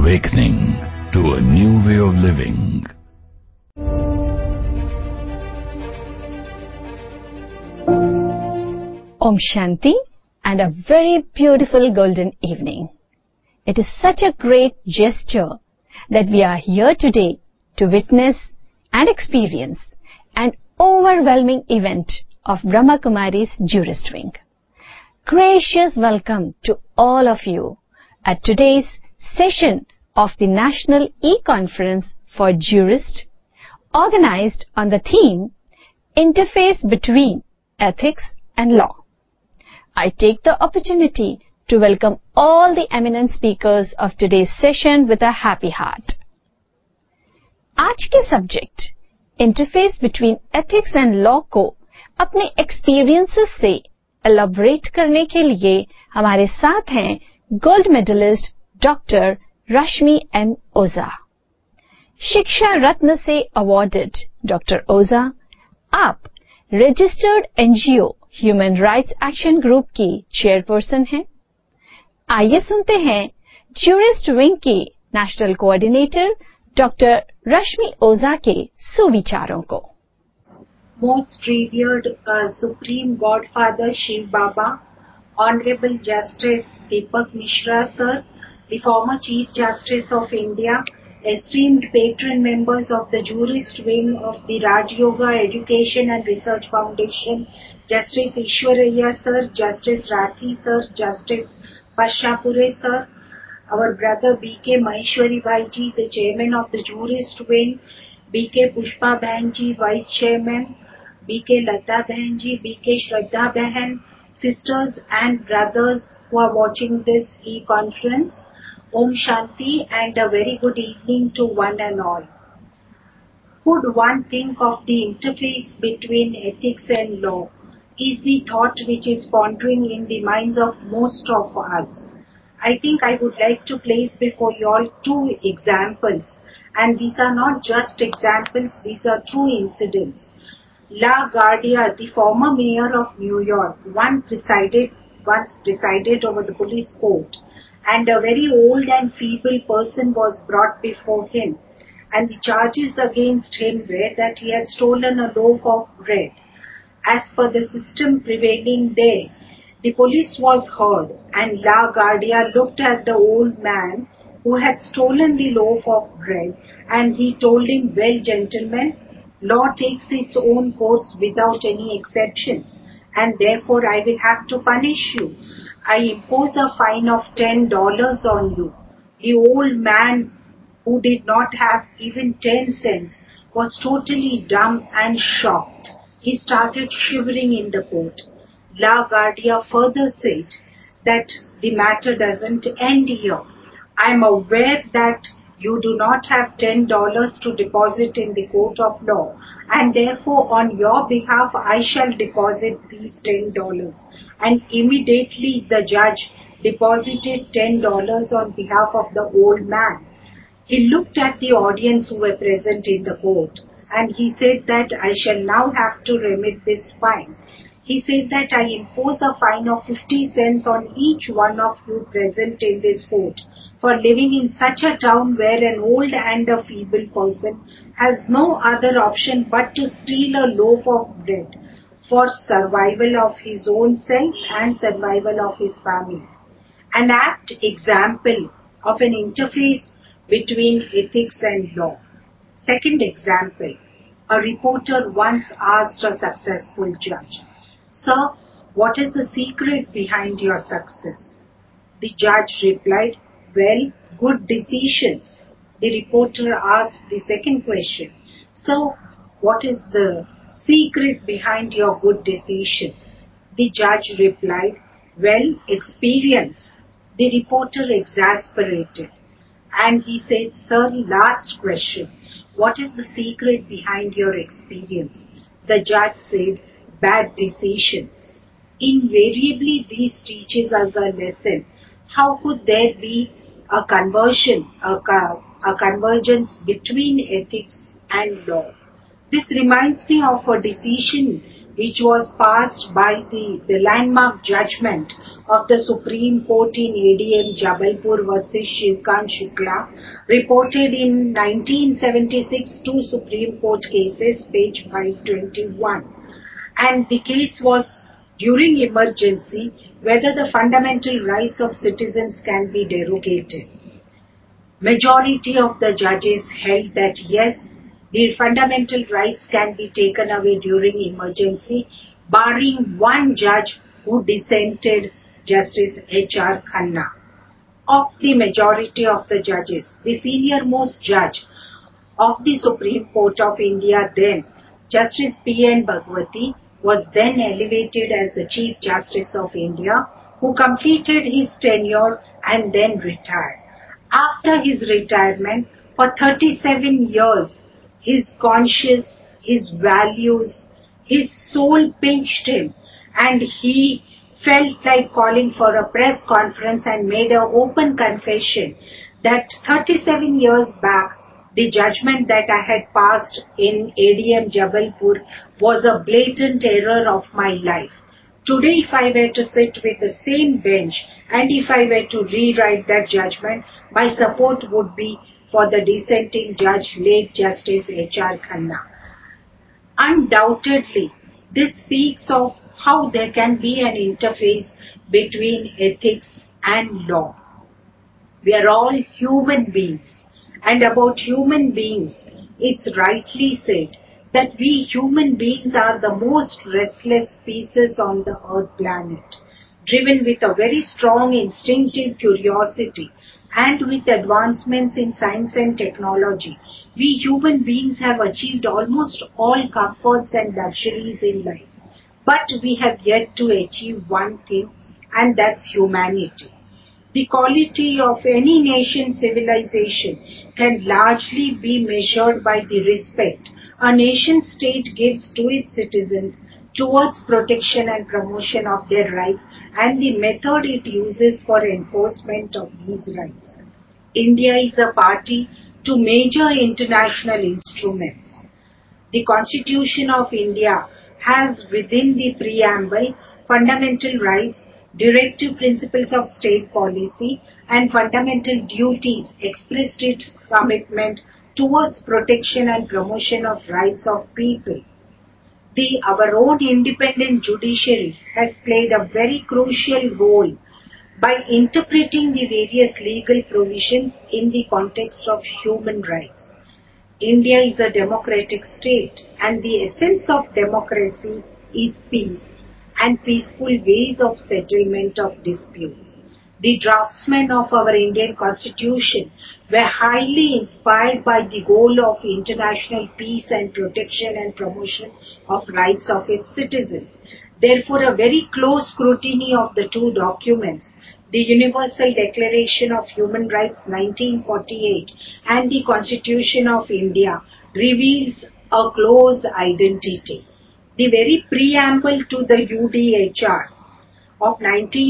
awakening to a new way of living. Om Shanti and a very beautiful golden evening. It is such a great gesture that we are here today to witness and experience an overwhelming event of Brahma Kumari's Jurist Wing. Gracious welcome to all of you at today's session of the National E-Conference for Jurists, organized on the theme Interface Between Ethics and Law. I take the opportunity to welcome all the eminent speakers of today's session with a happy heart. आज के subject interface between ethics and law को अपने experiences से elaborate करने के लिए हमारे साथ हैं gold medallist doctor Rashmi M Ojha. Shiksha Ratna से अवॉर्डेड डॉक्टर ओझा, आप registered NGO human rights action group की चेयरपर्सन हैं। आइए सुनते हैं ज्यूरिस्ट विंग की national coordinator doctor Rashmi Ojha के सुविचारों को। Most revered Supreme Godfather Shiv Baba, Honorable Justice Deepak Mishra Sir, the former Chief Justice of India, esteemed patron members of the Jurist Wing of the Raj Yoga Education and Research Foundation, Justice Ishwaraya Sir, Justice Rathi Sir, Justice Pashapure Sir, our brother B.K. Maheshwari Bhaiji, the Chairman of the Jurist Wing, B.K. Pushpa Bahanji, Vice Chairman, B.K. Lata Bahanji, B.K. Shraddha Bahan, sisters and brothers who are watching this e-conference, Om Shanti and a very good evening to one and all. Could one think of the interface between ethics and law is the thought which is pondering in the minds of most of us. I think I would like to place before you all two examples, and these are not just examples, these are true incidents. LaGuardia, the former mayor of New York, once presided over the police court, and a very old and feeble person was brought before him, and the charges against him were that he had stolen a loaf of bread. As per the system prevailing there, the police was heard, and LaGuardia looked at the old man who had stolen the loaf of bread, and he told him, "Well, gentlemen, law takes its own course without any exceptions, and therefore I will have to punish you. I impose a fine of $10 on you." The old man, who did not have even 10 cents, was totally dumb and shocked. He started shivering in the court. LaGuardia further said that the matter doesn't end here. I am aware that you do not have $10 to deposit in the court of law, and therefore on your behalf I shall deposit these $10. And immediately the judge deposited $10 on behalf of the old man. He looked at the audience who were present in the court, and he said that I shall now have to remit this fine. He said that I impose a fine of 50 cents on each one of you present in this court for living in such a town where an old and a feeble person has no other option but to steal a loaf of bread for survival of his own self and survival of his family. An apt example of an interface between ethics and law. Second example, a reporter once asked a successful judge, "Sir, what is the secret behind your success?" The judge replied, "Well, good decisions." The reporter asked the second question, "So, what is the secret behind your good decisions?" The judge replied, "Well, experience." The reporter exasperated, and he said, "Sir, last question. What is the secret behind your experience?" The judge said, "Bad decisions." Invariably, this teaches us a lesson. How could there be a convergence between ethics and law? This reminds me of a decision which was passed by the landmark judgment of the Supreme Court in ADM Jabalpur versus Shivkant Shukla, reported in 1976 two Supreme Court cases, page 521. And the case was during emergency whether the fundamental rights of citizens can be derogated. Majority of the judges held that yes, the fundamental rights can be taken away during emergency, barring one judge who dissented, Justice H.R. Khanna. Of the majority of the judges, the senior most judge of the Supreme Court of India then, Justice P.N. Bhagwati, was then elevated as the Chief Justice of India, who completed his tenure and then retired. After his retirement, for 37 years, his conscience, his values, his soul pinched him, and he felt like calling for a press conference and made an open confession that 37 years back, the judgment that I had passed in ADM Jabalpur was a blatant error of my life. Today, if I were to sit with the same bench and if I were to rewrite that judgment, my support would be for the dissenting judge, late Justice H.R. Khanna. Undoubtedly, this speaks of how there can be an interface between ethics and law. We are all human beings, and about human beings, it's rightly said that we human beings are the most restless species on the earth planet, driven with a very strong instinctive curiosity and with advancements in science and technology. We human beings have achieved almost all comforts and luxuries in life, but we have yet to achieve one thing, and that's humanity. The quality of any nation's civilization can largely be measured by the respect a nation-state gives to its citizens towards protection and promotion of their rights and the method it uses for enforcement of these rights. India is a party to major international instruments. The Constitution of India has within the preamble fundamental rights, directive principles of state policy, and fundamental duties expressed its commitment towards protection and promotion of rights of people. Our own independent judiciary has played a very crucial role by interpreting the various legal provisions in the context of human rights. India is a democratic state, and the essence of democracy is peace and peaceful ways of settlement of disputes. The draftsmen of our Indian Constitution were highly inspired by the goal of international peace and protection and promotion of rights of its citizens. Therefore, a very close scrutiny of the two documents, the Universal Declaration of Human Rights 1948 and the Constitution of India, reveals a close identity. The very preamble to the UDHR of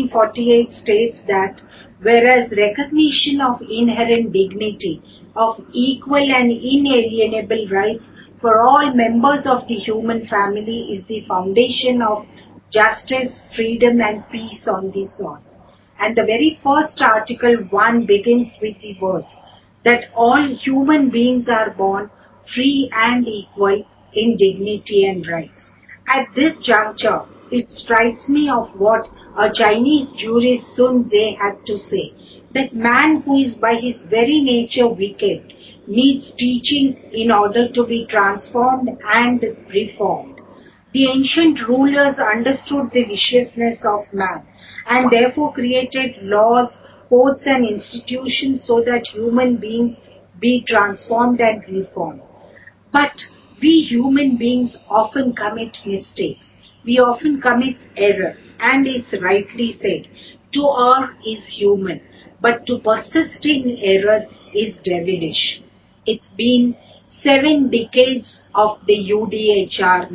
1948 states that whereas recognition of inherent dignity, of equal and inalienable rights for all members of the human family is the foundation of justice, freedom and peace on this earth. And the very first Article 1 begins with the words that all human beings are born free and equal in dignity and rights. At this juncture, it strikes me of what a Chinese jurist Sun Tzu had to say, that man who is by his very nature wicked needs teaching in order to be transformed and reformed. The ancient rulers understood the viciousness of man and therefore created laws, codes and institutions so that human beings be transformed and reformed. But we human beings often commit mistakes. We often commit error, and it's rightly said, to err is human, but to persist in error is devilish. It's been 7 decades of the UDHR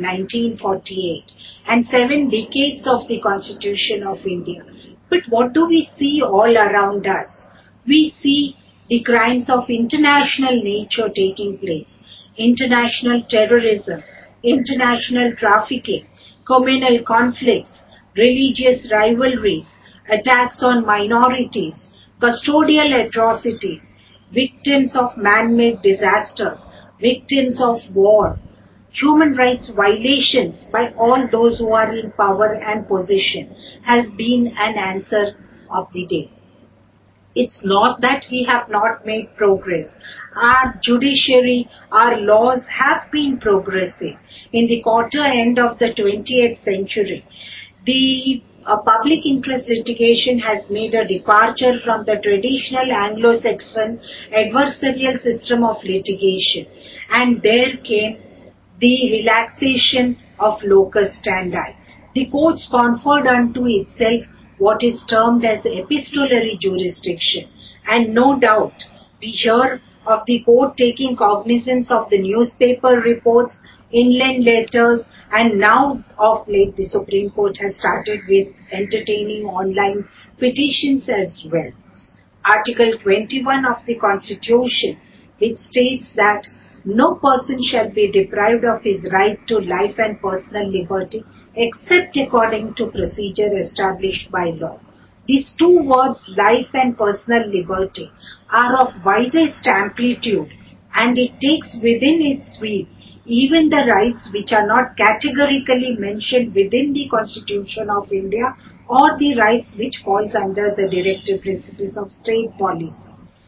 1948 and 7 decades of the Constitution of India. But what do we see all around us? We see the crimes of international nature taking place, international terrorism, international trafficking, communal conflicts, religious rivalries, attacks on minorities, custodial atrocities, victims of man-made disasters, victims of war, human rights violations by all those who are in power and position has been an answer of the day. It's not that we have not made progress. Our judiciary, our laws have been progressive. In the quarter end of the 20th century, the public interest litigation has made a departure from the traditional Anglo-Saxon adversarial system of litigation, and there came the relaxation of locus standi. The courts conferred unto itself what is termed as epistolary jurisdiction, and no doubt we hear of the court taking cognizance of the newspaper reports, inland letters, and now of late the Supreme Court has started with entertaining online petitions as well. Article 21 of the Constitution, which states that no person shall be deprived of his right to life and personal liberty except according to procedure established by law. These two words, life and personal liberty, are of widest amplitude, and it takes within its sweep even the rights which are not categorically mentioned within the Constitution of India or the rights which falls under the directive principles of state policy.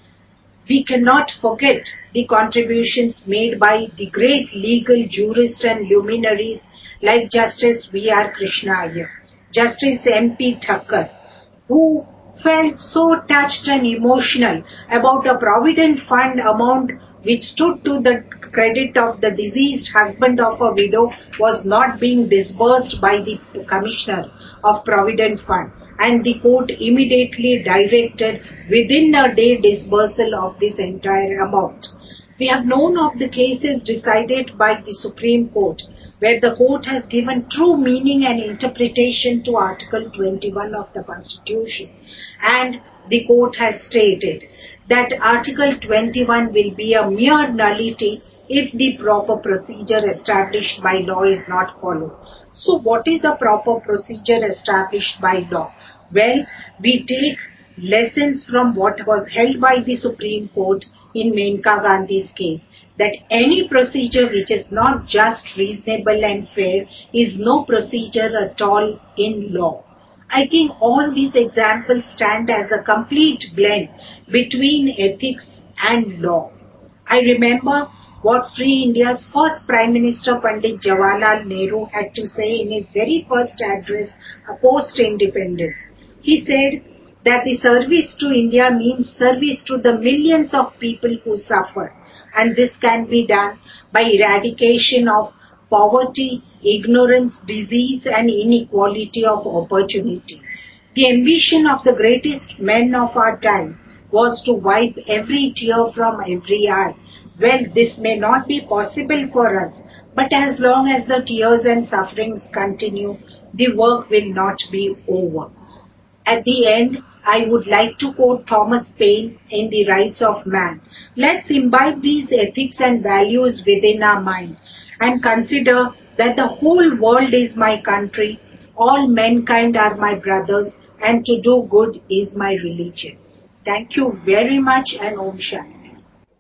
We cannot forget the contributions made by the great legal jurists and luminaries like Justice V.R. Krishna Iyer, Justice M.P. Thakkar, who felt so touched and emotional about a provident fund amount which stood to the credit of the deceased husband of a widow was not being disbursed by the Commissioner of Provident Fund, and the court immediately directed within a day disbursal of this entire amount. We have known of the cases decided by the Supreme Court where the court has given true meaning and interpretation to Article 21 of the Constitution, and the court has stated that Article 21 will be a mere nullity if the proper procedure established by law is not followed. So what is a proper procedure established by law? Well, we take lessons from what was held by the Supreme Court in Menka Gandhi's case, that any procedure which is not just, reasonable and fair is no procedure at all in law. I think all these examples stand as a complete blend between ethics and law. I remember what Free India's first Prime Minister Pandit Jawaharlal Nehru had to say in his very first address post-independence. He said that the service to India means service to the millions of people who suffer, and this can be done by eradication of poverty, ignorance, disease and inequality of opportunity. The ambition of the greatest men of our time was to wipe every tear from every eye. Well, this may not be possible for us, but as long as the tears and sufferings continue, the work will not be over. At the end, I would like to quote Thomas Paine in The Rights of Man. Let's imbibe these ethics and values within our mind and consider that the whole world is my country, all mankind are my brothers, and to do good is my religion. Thank you very much, and Om Shanti.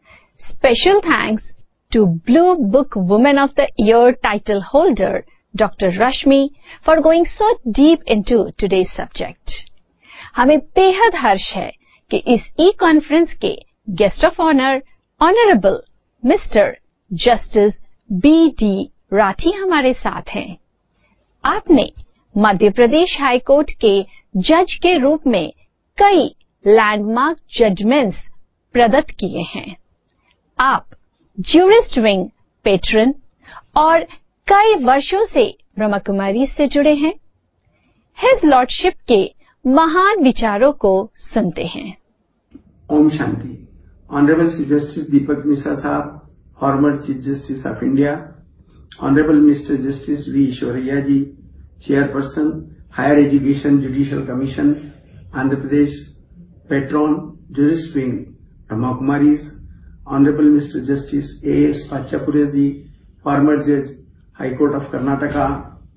Special thanks to Blue Book Woman of the Year title holder, Dr. Rashmi, for going so deep into today's subject. हमें बेहद हर्ष है कि इस e conference के guest of honour honourable mister justice B D. Rathi हमारे साथ हैं। आपने मध्य प्रदेश हाई कोर्ट के जज के रूप में कई लैंडमार्क जजमेंट्स प्रदत्त किए हैं। आप ज्यूरिस्ट विंग पेट्रन और कई वर्षों से ब्रह्मा कुमारी से जुड़े हैं। हिज लॉर्डशिप के महान विचारों को सुनते हैं। ओम शांति। Honourable chief justice Deepak Mishra साहब, former chief justice of India, honourable mister justice V Eshwaraiah ji, chairperson higher education judicial commission Andhra Pradesh, patron jurist wing Brahma Kumaris, honourable mister justice A S. Pachapure ji, former जज high court of Karnataka,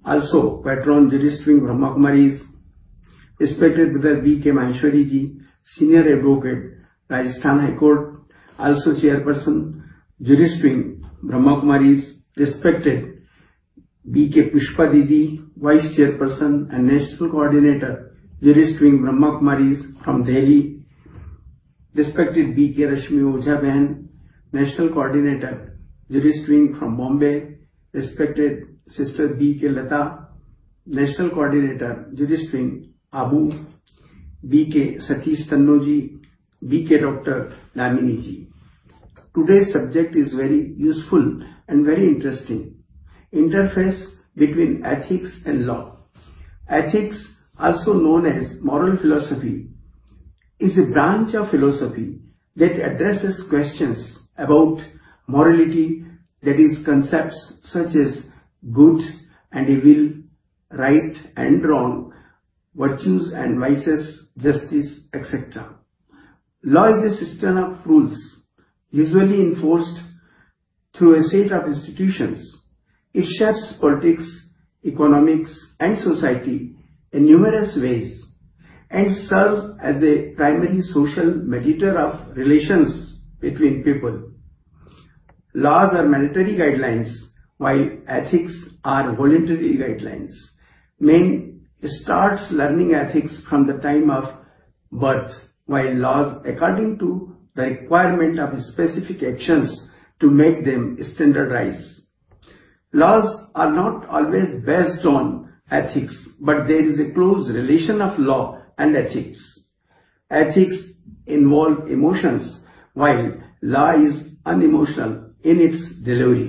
also patron Jurist Wing Brahma Kumaris, respected Brother B.K. Maheshwari ji, Senior Advocate, Rajasthan High Court, also Chairperson, Jurist Wing Brahma Kumaris, respected B.K. Pushpa Didi, Vice Chairperson and National Coordinator, Jurist Wing Brahma Kumaris from Delhi, respected B.K. Rashmi Ojha Behan, National Coordinator, Jurist Wing from Bombay, respected Sister B.K. Lata, National Coordinator, Jurist Wing, Abu, B.K. Satish Tannoji, B.K. Dr. Damini ji. Today's subject is very useful and very interesting. Interface between ethics and law. Ethics, also known as moral philosophy, is a branch of philosophy that addresses questions about morality, that is, concepts such as good and evil, right and wrong, virtues and vices, justice, etc. Law is a system of rules, usually enforced through a set of institutions. It shapes politics, economics and society in numerous ways and serves as a primary social mediator of relations between people. Laws are mandatory guidelines, while ethics are voluntary guidelines. Man starts learning ethics from the time of birth, while laws according to the requirement of specific actions to make them standardized. Laws are not always based on ethics, but there is a close relation of law and ethics. Ethics involve emotions, while law is unemotional in its delivery.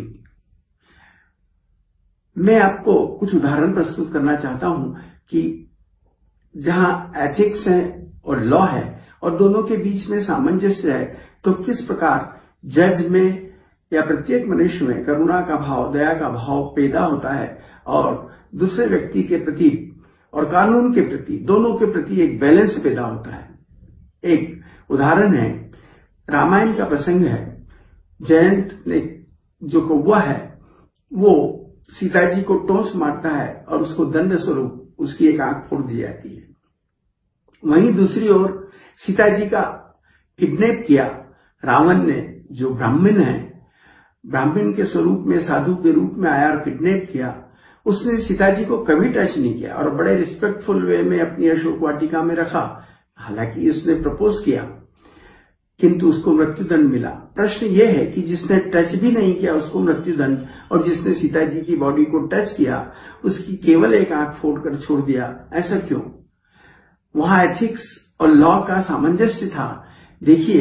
मैं आपको कुछ उदाहरण प्रस्तुत करना चाहता हूं कि जहां एथिक्स है और लॉ है और दोनों के बीच में सामंजस्य है, तो किस प्रकार जज में या प्रत्येक मनुष्य में करुणा का भाव, दया का भाव पैदा होता है और दूसरे व्यक्ति के प्रति और कानून के प्रति, दोनों के प्रति एक बैलेंस पैदा होता है। एक उदाहरण है, रामायण का प्रसंग है। जयंत ने जो कौवा है वो सीता जी को टोंच मारता है और उसको दंड स्वरूप उसकी एक आंख फोड़ दी जाती है। वहीं दूसरी ओर सीता जी का किडनैप किया रावण ने, जो ब्राह्मण है, ब्राह्मण के स्वरूप में साधु के रूप में आया और किडनैप किया। उसने सीता जी को कभी टच नहीं किया और बड़े रिस्पेक्टफुल वे में अपनी अशोक वाटिका में रखा। हालांकि उसने प्रपोज किया, किंतु उसको मृत्युदंड मिला। प्रश्न यह है कि जिसने टच भी नहीं किया उसको मृत्युदंड, और जिसने सीता जी की बॉडी को टच किया उसकी केवल एक आंख फोड़कर छोड़ दिया। ऐसा क्यों? वहां एथिक्स और लॉ का सामंजस्य था। देखिए,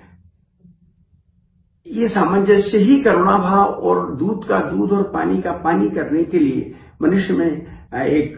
ये सामंजस्य ही करुणा भाव और दूध का दूध और पानी का पानी करने के लिए मनुष्य में एक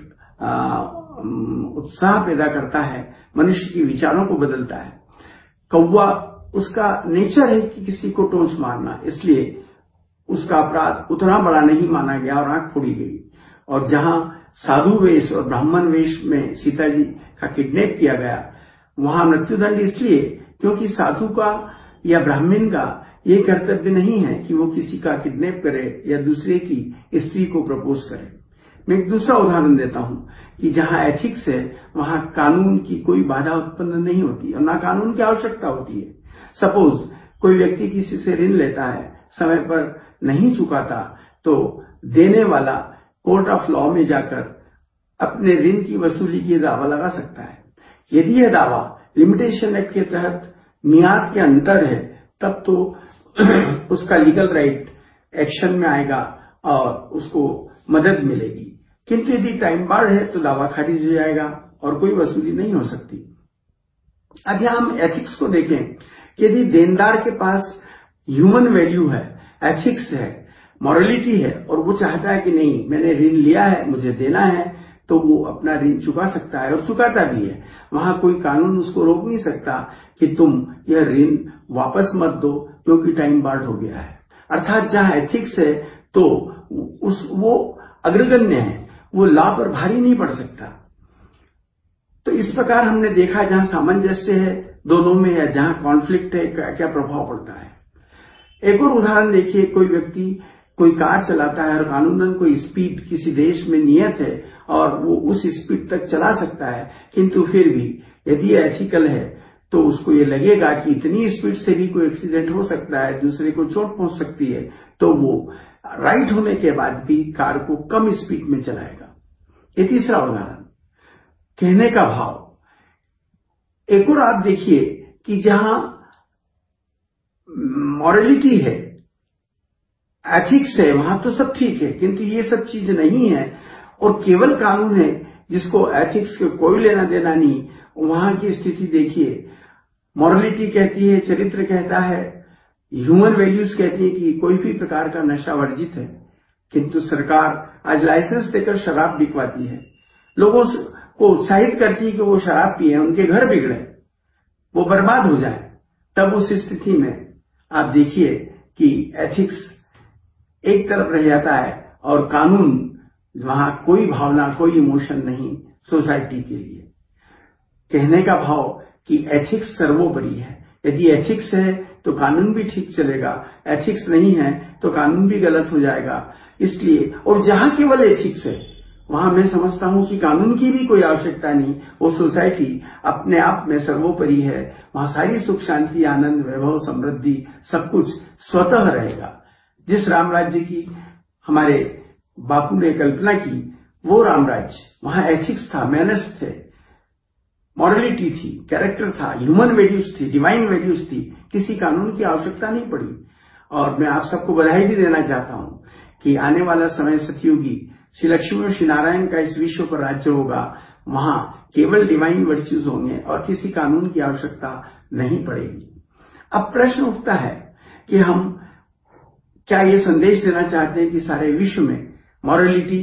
उत्साह पैदा करता है, मनुष्य के विचारों को बदलता है। कौवा, उसका नेचर है कि किसी को टोंच मारना, इसलिए उसका अपराध उतना बड़ा नहीं माना गया और आंख फोड़ी गई। और जहां साधु वेश और ब्राह्मण वेश में सीता जी का किडनैप किया गया, वहां मृत्युदंड इसलिए क्योंकि साधु का या ब्राह्मण का ये कर्तव्य नहीं है कि वो किसी का किडनैप करे या दूसरे की स्त्री को प्रपोज करे। मैं एक दूसरा उदाहरण देता हूं कि जहां एथिक्स है वहां कानून की कोई बाधा उत्पन्न नहीं होती और ना कानून की आवश्यकता होती है। सपोज कोई व्यक्ति किसी से ऋण लेता है, समय पर नहीं चुकाता, तो देने वाला कोर्ट ऑफ लॉ में जाकर अपने ऋण की वसूली की दावा लगा सकता है। यदि यह दावा लिमिटेशन एक्ट के तहत मियाद के अंतर है, तब तो उसका लीगल राइट एक्शन में आएगा और उसको मदद मिलेगी। किंतु यदि टाइम बार है तो दावा खारिज हो जाएगा और कोई वसूली नहीं हो सकती। अब यहां हम एथिक्स को देखें कि यदि देनदार के पास ह्यूमन वैल्यू है, एथिक्स है, मॉरलिटी है और वो चाहता है कि नहीं, मैंने ऋण लिया है, मुझे देना है, तो वो अपना ऋण चुका सकता है और चुकाता भी है। वहां कोई कानून उसको रोक नहीं सकता कि तुम यह ऋण वापस मत दो क्योंकि टाइम बार्ड हो गया है। अर्थात जहां एथिक्स है तो वो अग्रगण्य है, वो लॉ पर भारी नहीं पड़ सकता। तो इस प्रकार हमने देखा जहां सामंजस्य है दोनों में या जहां कॉन्फ्लिक्ट है क्या प्रभाव पड़ता है। एक और उदाहरण देखिए, कोई व्यक्ति कोई कार चलाता है और कानूनन कोई स्पीड किसी देश में नियत है और वो उस स्पीड तक चला सकता है, किंतु फिर भी यदि एथिकल है तो उसको ये लगेगा कि इतनी स्पीड से भी कोई एक्सीडेंट हो सकता है, दूसरे को चोट पहुंच सकती है, तो वो राइट होने के बाद भी कार को कम स्पीड में चलाएगा। ये तीसरा उदाहरण, कहने का भाव। एक और आप देखिए कि जहां मॉरलिटी है, एथिक्स है, वहां तो सब ठीक है, किंतु ये सब चीज नहीं है और केवल कानून है जिसको एथिक्स के कोई लेना देना नहीं, वहां की स्थिति देखिए। मॉरलिटी कहती है, चरित्र कहता है, ह्यूमन वैल्यूज कहती है कि कोई भी प्रकार का नशा वर्जित है, किंतु सरकार आज लाइसेंस देकर शराब बिकवाती है, लोगों को उत्साहित करती है कि वो शराब पिए, उनके घर बिगड़े, वो बर्बाद हो जाए। तब उस स्थिति में आप देखिए कि एथिक्स एक तरफ रह जाता है और कानून, वहां कोई भावना, कोई इमोशन नहीं सोसाइटी के लिए। कहने का भाव कि एथिक्स सर्वोपरि है। यदि एथिक्स है तो कानून भी ठीक चलेगा, एथिक्स नहीं है तो कानून भी गलत हो जाएगा। इसलिए, और जहां केवल एथिक्स है वहां मैं समझता हूं कि कानून की भी कोई आवश्यकता नहीं, वो सोसाइटी अपने आप में सर्वोपरि है। वहां सारी सुख शांति, आनंद, वैभव, समृद्धि सब कुछ स्वतः रहेगा। जिस राम राज्य की हमारे बापू ने कल्पना की, वो राम राज्य, वहां एथिक्स था, मैनर्स थे, मॉरलिटी थी, कैरेक्टर था, ह्यूमन वैल्यूज थी, डिवाइन वैल्यूज थी, किसी कानून की आवश्यकता नहीं पड़ी। और मैं आप सबको बधाई भी देना चाहता हूं कि आने वाला समय सतयुगी श्री लक्ष्मी और श्री नारायण का इस विश्व पर राज्य होगा, वहां केवल डिवाइन वर्च्यूज होंगे और किसी कानून की आवश्यकता नहीं पड़ेगी। अब प्रश्न उठता है कि हम क्या ये संदेश देना चाहते हैं कि सारे विश्व में मॉरलिटी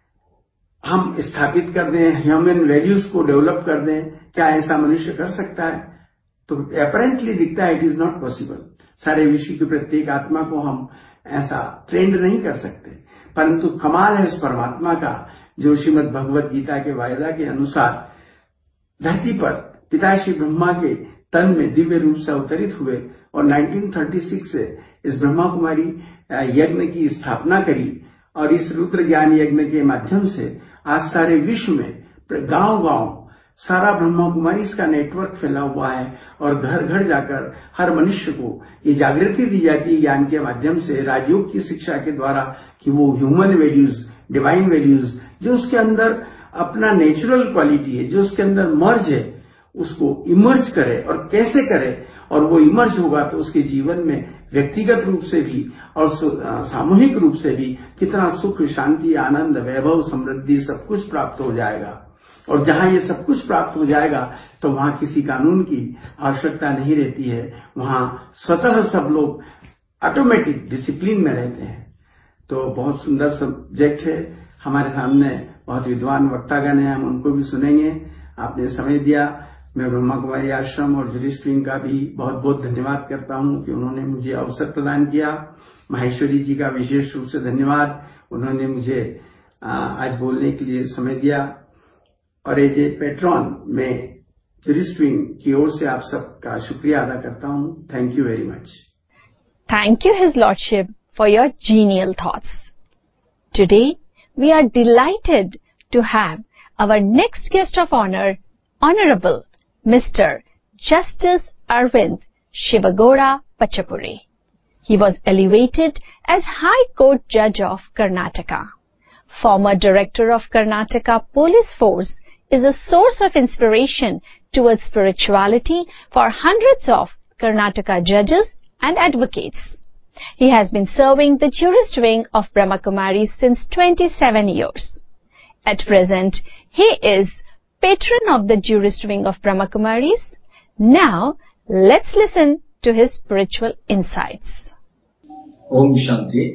हम स्थापित कर दें, ह्यूमन वैल्यूज को डेवलप कर दें? क्या ऐसा मनुष्य कर सकता है? तो अपरेंटली दिखता है इट इज नॉट पॉसिबल। सारे विश्व की प्रत्येक आत्मा को हम ऐसा ट्रेंड नहीं कर सकते, परंतु कमाल है उस परमात्मा का जो श्रीमद् भगवत गीता के वायदा के अनुसार धरती पर पिता श्री ब्रह्मा के तन में दिव्य रूप से अवतरित हुए और 1936 से इस ब्रह्मा कुमारी यज्ञ की स्थापना करी और इस रुद्र ज्ञान यज्ञ के माध्यम से आज सारे विश्व में गांव-गांव सारा ब्रह्मा कुमारी इसका नेटवर्क फैला हुआ है और घर घर जाकर हर मनुष्य को ये जागृति दी जाती है ज्ञान के माध्यम से, राजयोग की शिक्षा के द्वारा, कि वो ह्यूमन वैल्यूज, डिवाइन वैल्यूज जो उसके अंदर अपना नेचुरल क्वालिटी है, जो उसके अंदर मर्ज है, उसको इमर्ज करे। और कैसे करे? और वो इमर्ज होगा तो उसके जीवन में व्यक्तिगत रूप से भी और सामूहिक रूप से भी कितना सुख, शांति, आनंद, वैभव, समृद्धि सब कुछ प्राप्त हो जाएगा। और जहां ये सब कुछ प्राप्त हो जाएगा तो वहां किसी कानून की आवश्यकता नहीं रहती है, वहां स्वतः सब लोग ऑटोमेटिक डिसिप्लिन में रहते हैं। तो बहुत सुंदर सब्जेक्ट है, हमारे सामने बहुत विद्वान वक्तागण हैं, हम उनको भी सुनेंगे। आपने समय दिया, मैं ब्रह्मा कुमारी आश्रम और जुरिस्ट विंग का भी बहुत बहुत धन्यवाद करता हूं कि उन्होंने मुझे अवसर प्रदान किया। माहेश्वरी जी का विशेष रूप से धन्यवाद, उन्होंने मुझे आज बोलने के लिए समय दिया। और एज ए पैट्रॉन मैं जुरिस्ट विंग की ओर से आप सबका शुक्रिया अदा करता हूं। Thank you very much. Thank you, His Lordship, for your genial thoughts. Today, we are delighted to have our next guest of honor, Honorable Mr. Justice Arvind Shivagoda Pachapuri. He was elevated as High Court Judge of Karnataka. Former Director of Karnataka Police Force is a source of inspiration towards spirituality for hundreds of Karnataka judges and advocates. He has been serving the jurist wing of Brahma Kumaris since 27 years. At present, he is patron of the jurist wing of Brahma Kumaris. Now, let's listen to his spiritual insights. Om Shanti.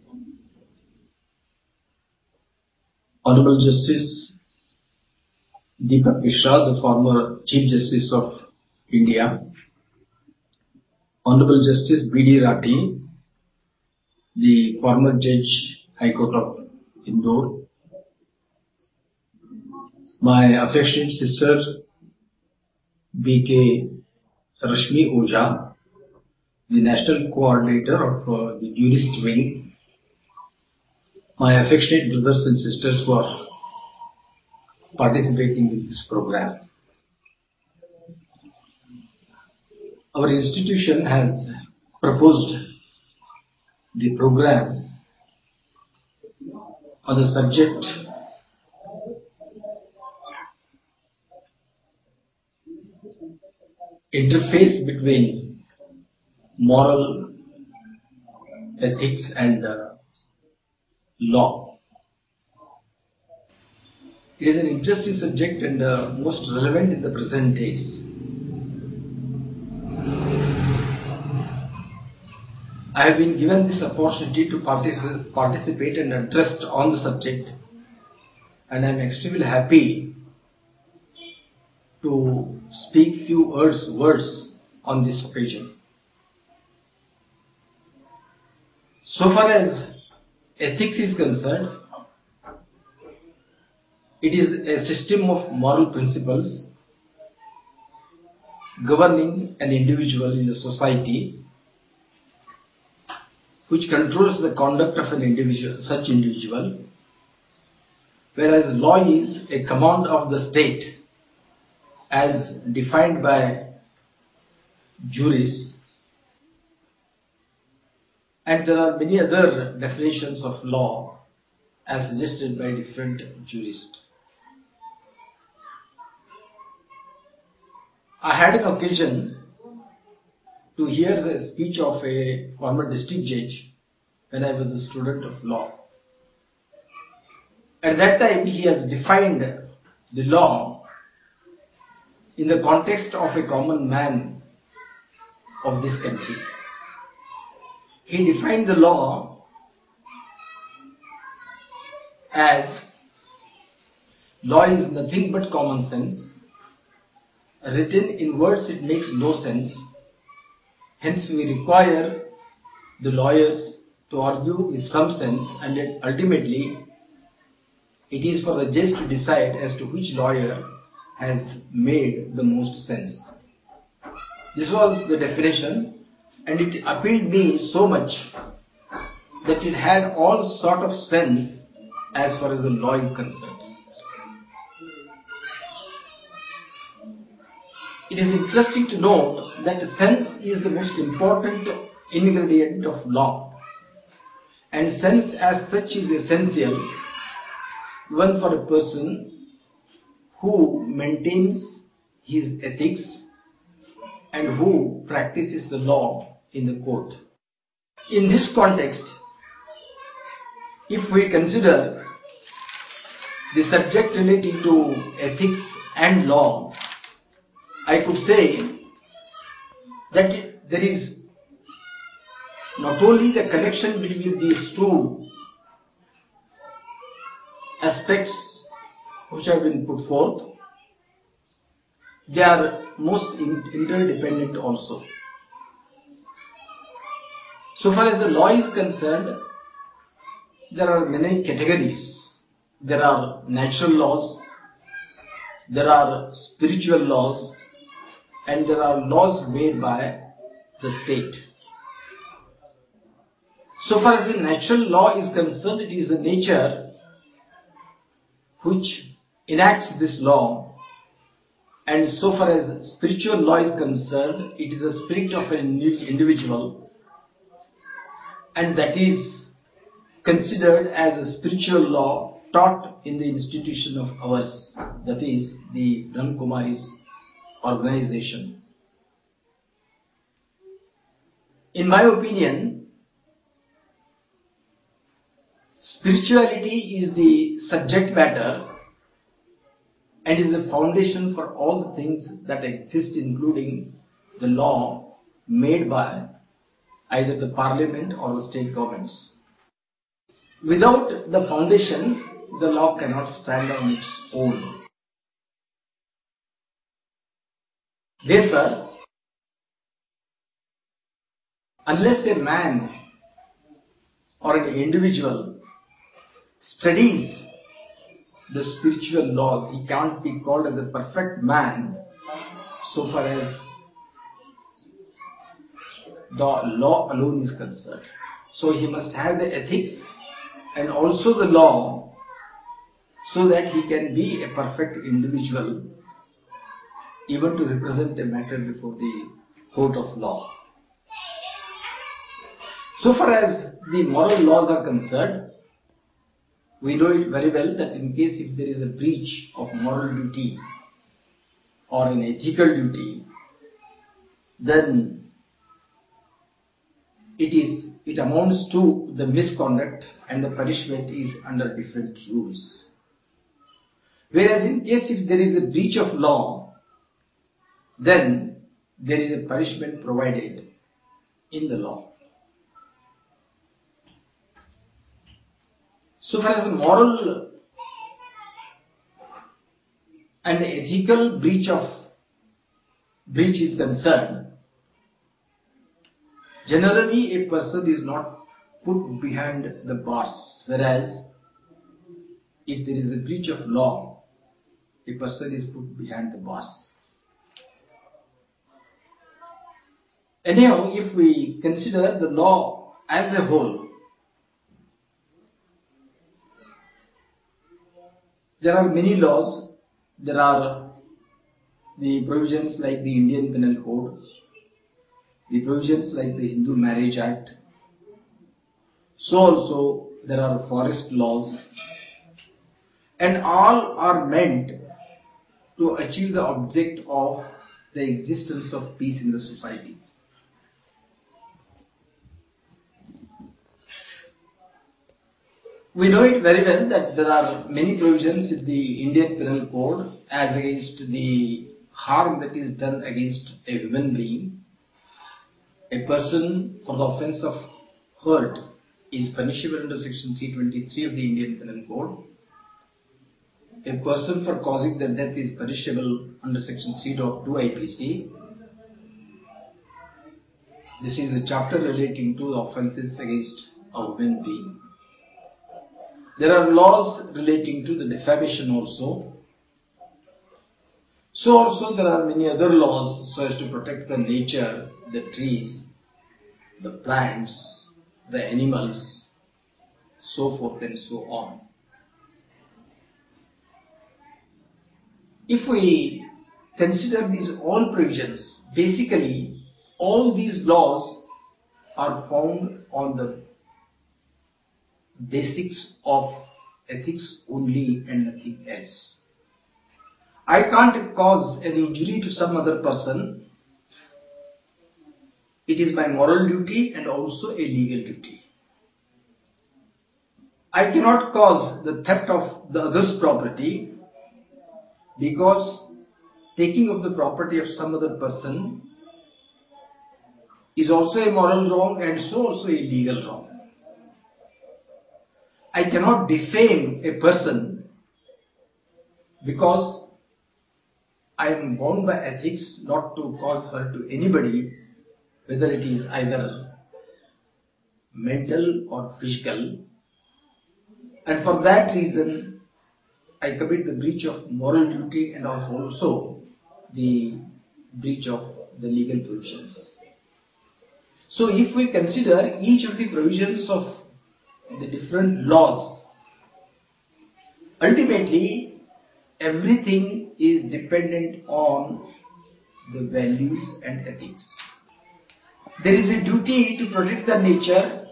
Honorable Justice Deepak Mishra, the former Chief Justice of India, Honorable Justice B.D. Rathi, the former Judge High Court of Indore, my affectionate sister B.K. Rashmi Oja, the National Coordinator of the Jurist Wing, my affectionate brothers and sisters who are participating in this program. Our institution has proposed the program on the subject interface between moral ethics and law. It is an interesting subject and most relevant in the present days. I have been given this opportunity to participate and address on the subject, and I am extremely happy to speak few words on this occasion. So far as ethics is concerned, it is a system of moral principles governing an individual in the society, which controls the conduct of such individual, whereas law is a command of the state as defined by jurists, and there are many other definitions of law as suggested by different jurists. I had an occasion to hear the speech of a former district judge when I was a student of law. At that time, he has defined the law in the context of a common man of this country. He defined the law as law is nothing but common sense. Written in words, it makes no sense. Hence, we require the lawyers to argue with some sense, and then ultimately it is for the judge to decide as to which lawyer has made the most sense. This was the definition, and it appealed me so much that it had all sort of sense as far as the law is concerned. It is interesting to note that sense is the most important ingredient of law, and sense as such is essential even for a person who maintains his ethics and who practices the law in the court. In this context, if we consider the subject relating to ethics and law, I could say that there is not only the connection between these two aspects which have been put forth, they are most interdependent also. So far as the law is concerned, there are many categories. There are natural laws, there are spiritual laws, and there are laws made by the state. So far as the natural law is concerned, it is the nature which enacts this law, and so far as spiritual law is concerned, it is the spirit of an individual, and that is considered as a spiritual law taught in the institution of ours, that is the Brahmakumaris organization. In my opinion, spirituality is the subject matter and is the foundation for all the things that exist, including the law made by either the parliament or the state governments. Without the foundation, the law cannot stand on its own. Therefore, unless a man or an individual studies the spiritual laws, he can't be called as a perfect man so far as the law alone is concerned. So he must have the ethics and also the law, so that he can be a perfect individual, even to represent a matter before the court of law. So far as the moral laws are concerned, we know it very well that in case if there is a breach of moral duty or an ethical duty, then it amounts to the misconduct, and the punishment is under different rules. Whereas in case if there is a breach of law, then there is a punishment provided in the law. So far as moral and ethical breach is concerned, generally a person is not put behind the bars, whereas if there is a breach of law, a person is put behind the bars. Anyhow, if we consider the law as a whole, there are many laws. There are the provisions like the Indian Penal Code, the provisions like the Hindu Marriage Act. So also there are forest laws, and all are meant to achieve the object of the existence of peace in the society. We know it very well that there are many provisions in the Indian Penal Code as against the harm that is done against a human being. A person for the offence of hurt is punishable under section 323 of the Indian Penal Code. A person for causing the death is punishable under section 3.2 IPC. This is a chapter relating to the offences against a human being. There are laws relating to the defamation also. So also there are many other laws so as to protect the nature, the trees, the plants, the animals, so forth and so on. If we consider these all provisions, basically all these laws are found on the basics of ethics only and nothing else. I can't cause an injury to some other person. It is my moral duty and also a legal duty. I cannot cause the theft of the other's property, because taking of the property of some other person is also a moral wrong and so also a legal wrong. I cannot defame a person because I am bound by ethics not to cause hurt to anybody, whether it is either mental or physical, and for that reason I commit the breach of moral duty and also the breach of the legal provisions. So if we consider each of the provisions of the different laws, ultimately everything is dependent on the values and ethics. There is a duty to protect the nature,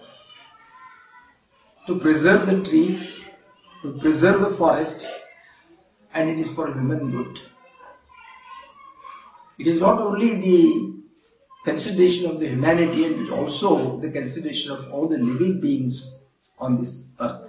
to preserve the trees, to preserve the forest, and it is for human good. It is not only the consideration of the humanity, and it is also the consideration of all the living beings on this earth.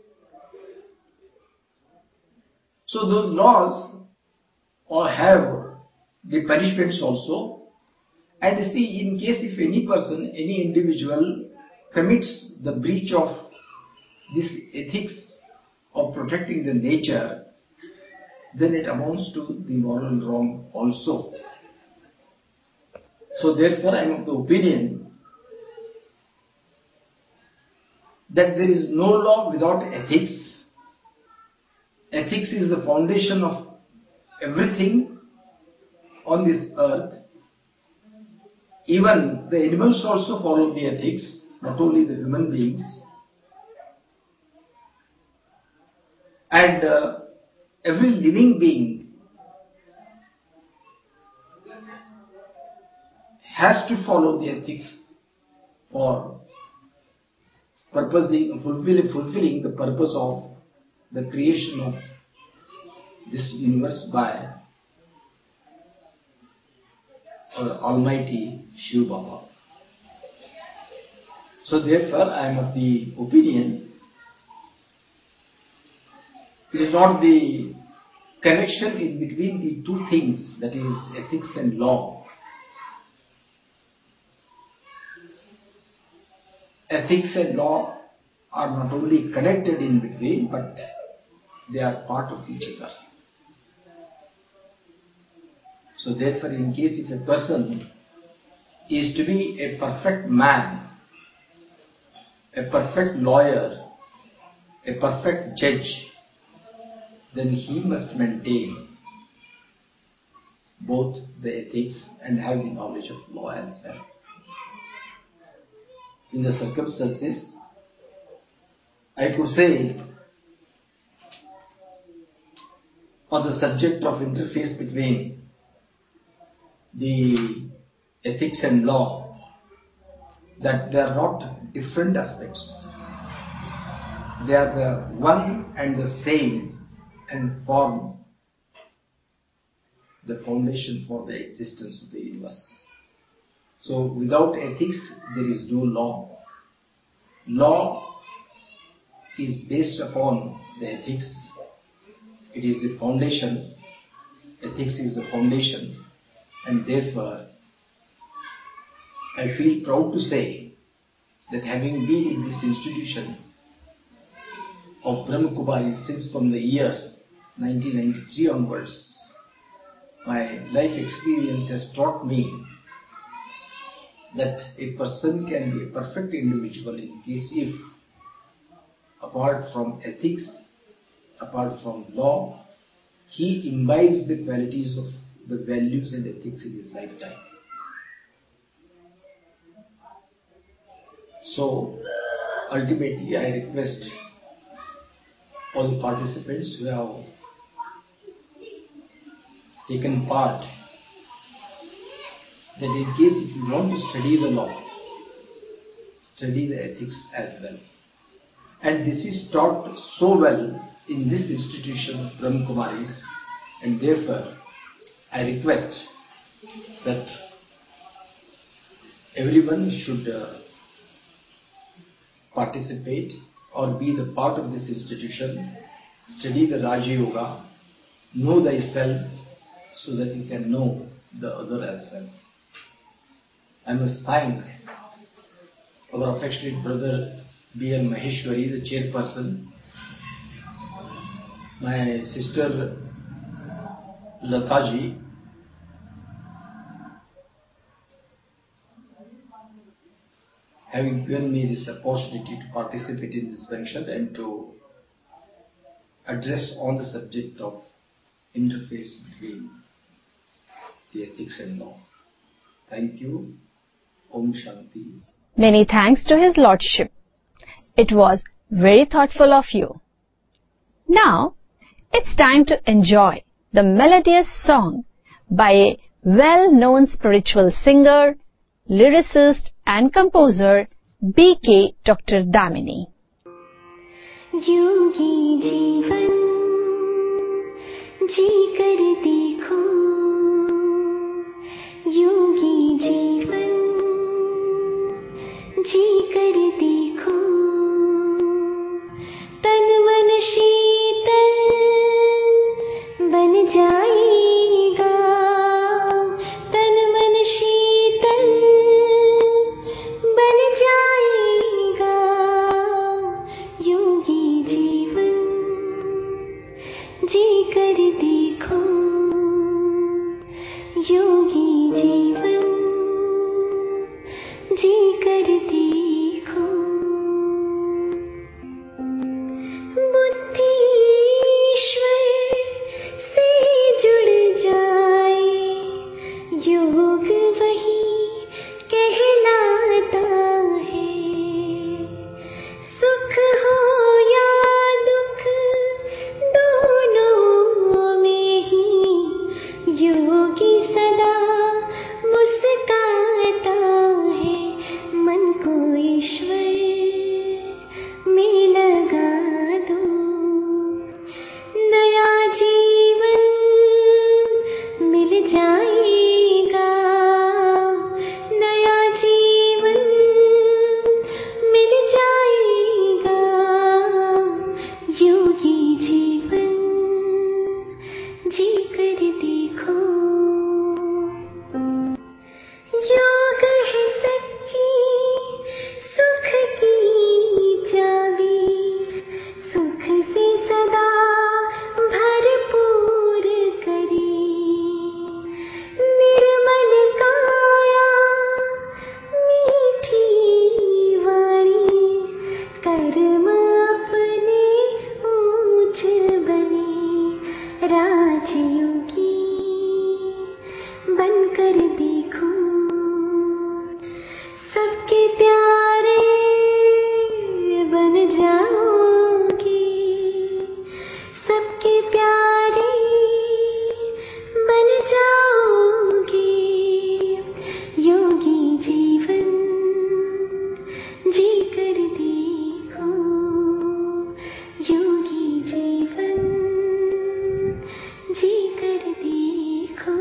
So those laws all have the punishments also. And see, in case if any person, any individual commits the breach of this ethics of protecting the nature, then it amounts to the moral wrong also. So therefore I am of the opinion that there is no law without ethics. Ethics is the foundation of everything on this earth. Even the animals also follow the ethics, not only the human beings. And every living being has to follow the ethics for fulfilling the purpose of the creation of this universe by our Almighty Shiv Baba. So therefore I am of the opinion it is not the connection in between the two things, that is ethics and law. Ethics and law are not only connected in between, but they are part of each other. So therefore, in case if a person is to be a perfect man, a perfect lawyer, a perfect judge, then he must maintain both the ethics and have the knowledge of law as well. In the circumstances, I could say, on the subject of interface between the ethics and law, that they are not different aspects. They are the one and the same and form the foundation for the existence of the universe. So without ethics, there is no law. Law is based upon the ethics. It is the foundation. Ethics is the foundation. And therefore, I feel proud to say that having been in this institution of Brahma Kumaris since from the year 1993 onwards, my life experience has taught me that a person can be a perfect individual in case if, apart from ethics, apart from law, he imbibes the qualities of the values and ethics in his lifetime. So, ultimately, I request all the participants who have taken part that in case if you want to study the law, study the ethics as well. And this is taught so well in this institution of Brahma Kumaris, and therefore I request that everyone should participate or be the part of this institution, study the Raja Yoga, know thyself so that you can know the other as well. I must thank our affectionate brother B.L. Maheshwari, the chairperson, my sister Lataji, having given me this opportunity to participate in this function and to address on the subject of interface between the ethics and law. Thank you. Om Shanti. Many thanks to His Lordship. It was very thoughtful of you. Now, it's time to enjoy the melodious song by a well-known spiritual singer, lyricist and composer B.K. Dr. Damini. योगी जीवन जी कर देखो, योगी जीवन जी कर देखो, तन मन शीतल बन जाएगा, तन मन शीतल बन जाएगा, योगी जीवन जी कर देखो, योगी जीवन जी कर देखो। बुद्धि ईश्वर से जुड़ जाए, योग वही कहलाता है। सुख हो या दुख जाएगा नया जीवन मिल जाएगा योगी जीवन जी कर देखो योग है सच्ची सुख की चाबी सुख से सदा भरपूर करे निर्मल काया मीठी वाणी कर्म अपने ऊंच बने राजयोगी बनकर देखो सबके प्यारे बन जाओगे सबके प्यारे बन जाओगे योगी जीवन जी कर देखो योगी जीवन जी कर देखो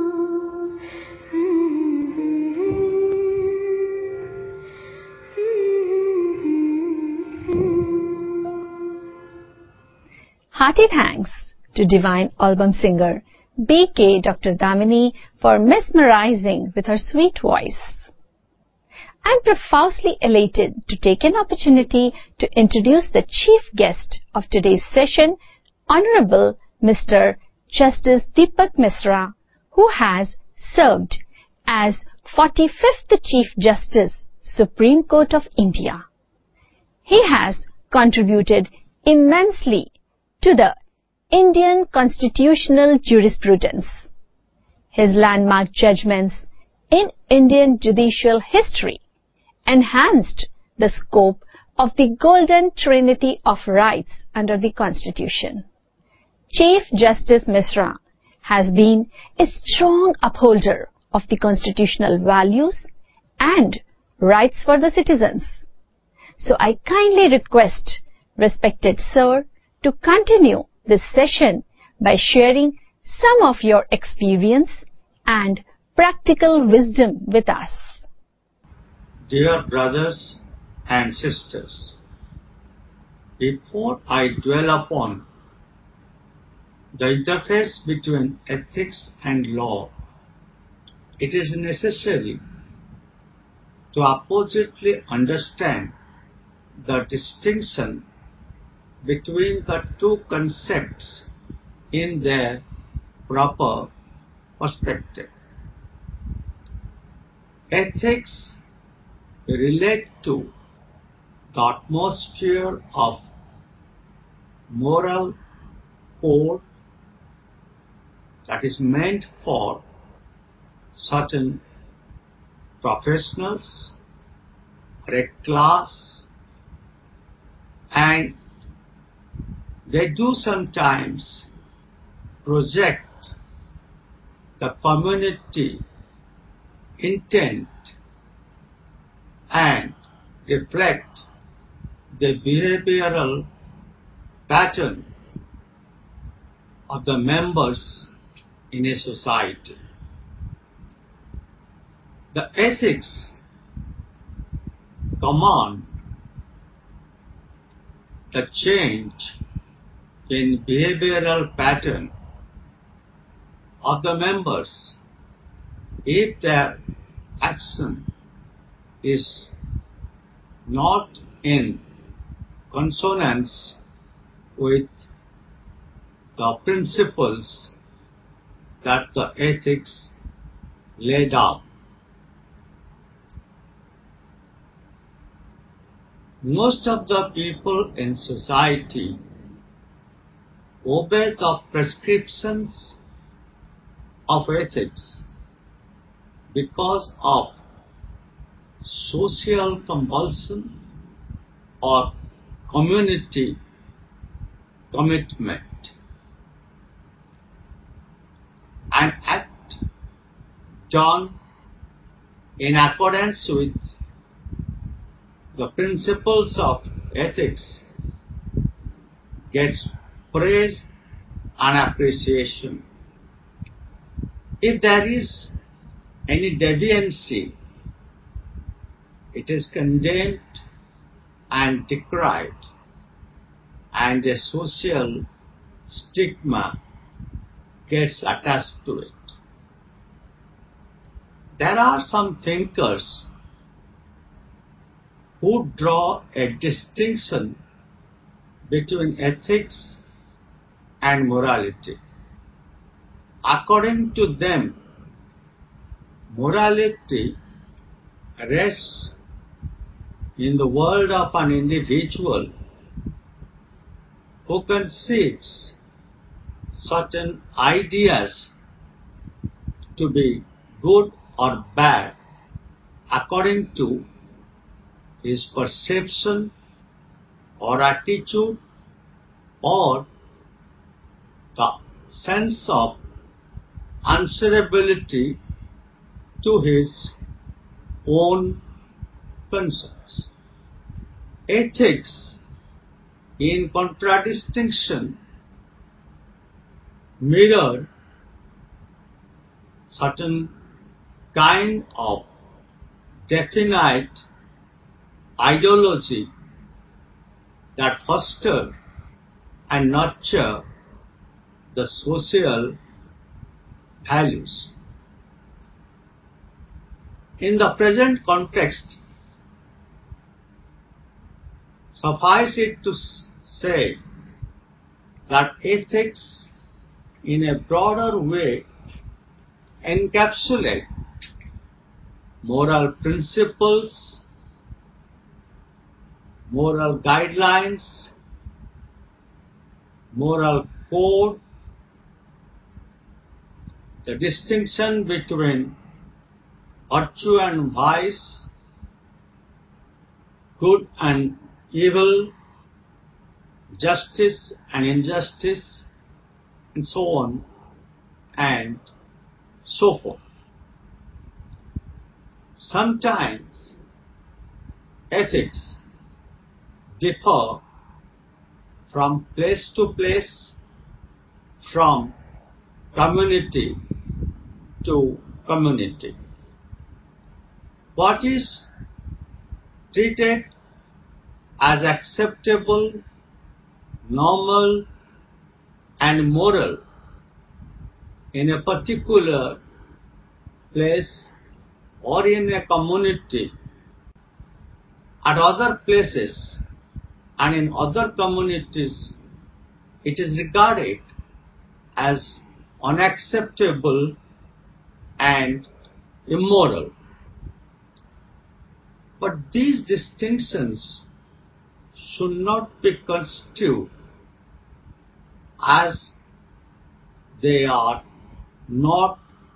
Hearty thanks to Divine Album Singer B.K. Dr. Damini for mesmerizing with her sweet voice. I'm profusely elated to take an opportunity to introduce the chief guest of today's session, Honorable Mr. Justice Deepak Misra, who has served as 45th Chief Justice, Supreme Court of India. He has contributed immensely to the Indian constitutional jurisprudence. His landmark judgments in Indian judicial history enhanced the scope of the golden trinity of rights under the Constitution. Chief Justice Misra has been a strong upholder of the constitutional values and rights for the citizens. So I kindly request respected sir to continue this session by sharing some of your experience and practical wisdom with us. Dear brothers and sisters, before I dwell upon the interface between ethics and law, it is necessary to appositely understand the distinction between the two concepts in their proper perspective. Ethics relate to the atmosphere of moral code that is meant for certain professionals or a class, and they do sometimes project the community intent and reflect the behavioral pattern of the members in a society. The ethics command the change in behavioral pattern of the members if their action is not in consonance with the principles that the ethics lay down. Most of the people in society obey the prescriptions of ethics because of social compulsion or community commitment. An act done in accordance with the principles of ethics gets praise and appreciation. If there is any deviancy, it is condemned and decried, and a social stigma gets attached to it. There are some thinkers who draw a distinction between ethics and morality. According to them, morality rests in the world of an individual who conceives certain ideas to be good or bad according to his perception or attitude or the sense of answerability to his own concerns. Ethics, in contradistinction, mirror certain kind of definite ideology that foster and nurture the social values. In the present context, suffice it to say that ethics in a broader way encapsulate moral principles, moral guidelines, moral code, the distinction between virtue and vice, good and evil, justice and injustice, and so on and so forth. Sometimes ethics differ from place to place, from community to community. What is treated as acceptable, normal, and moral in a particular place or in a community, at other places and in other communities, it is regarded as unacceptable and immoral. But these distinctions should not be construed as they are not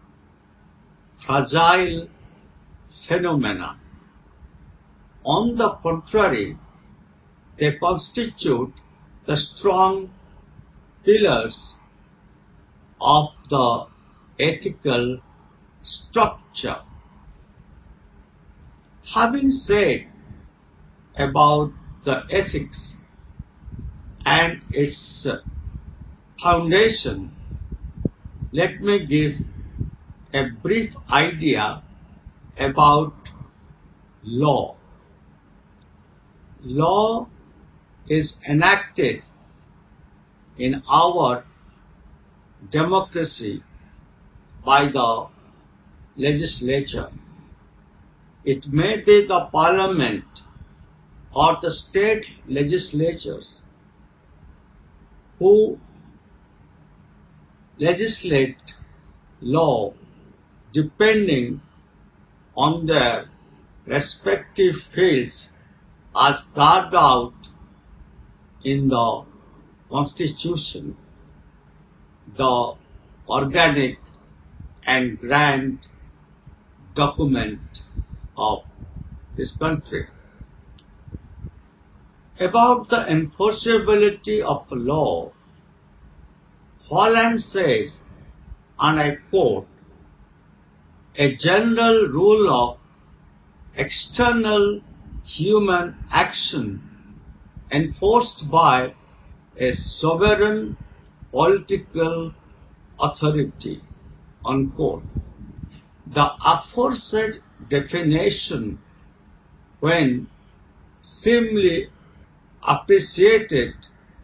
fragile phenomena. On the contrary, they constitute the strong pillars of the ethical structure. Having said about the ethics and its foundation, let me give a brief idea about law. Law is enacted in our democracy by the legislature. It may be the parliament or the state legislatures who legislate law depending on their respective fields as carved out in the Constitution, the organic and grand document of this country. About the enforceability of law, Holland says, and I quote, "A general rule of external human action enforced by a sovereign political authority unquote. The aforesaid definition, when simply appreciated,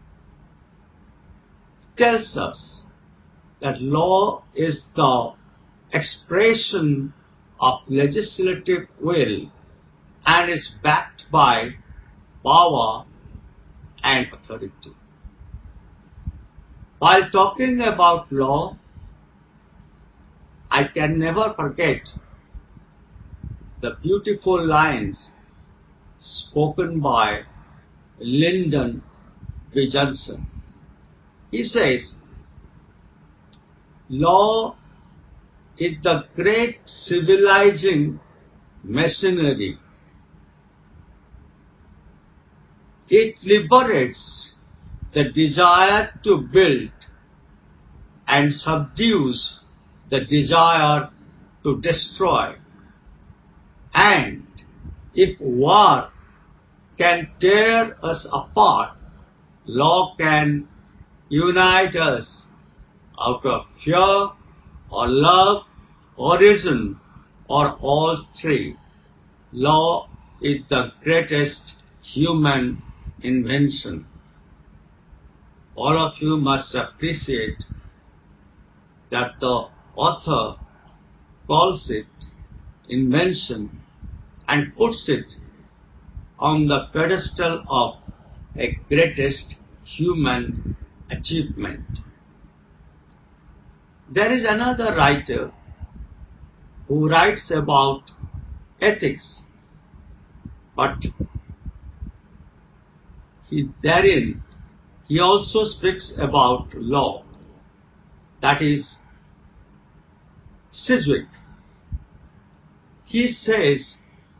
tells us that law is the expression of legislative will and is backed by power and authority. While talking about law, I can never forget the beautiful lines spoken by Lyndon B. Johnson. He says, "Law is the great civilizing machinery. It liberates the desire to build and subdues the desire to destroy. And if war can tear us apart, law can unite us out of fear or love or reason or all three. Law is the greatest human invention." All of you must appreciate that the author calls it invention and puts it on the pedestal of a greatest human achievement. There is another writer who writes about ethics, but therein he also speaks about law. That is Sidgwick. He says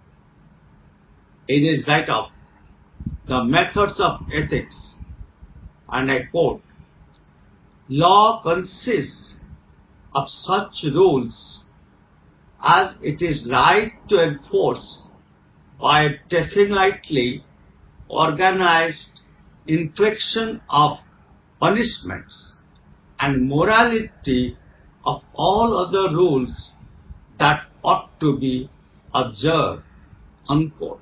in his write-up, "The Methods of Ethics," and I quote, "Law consists of such rules as it is right to enforce by a definitely organized infliction of punishments and morality of all other rules that ought to be observed," unquote.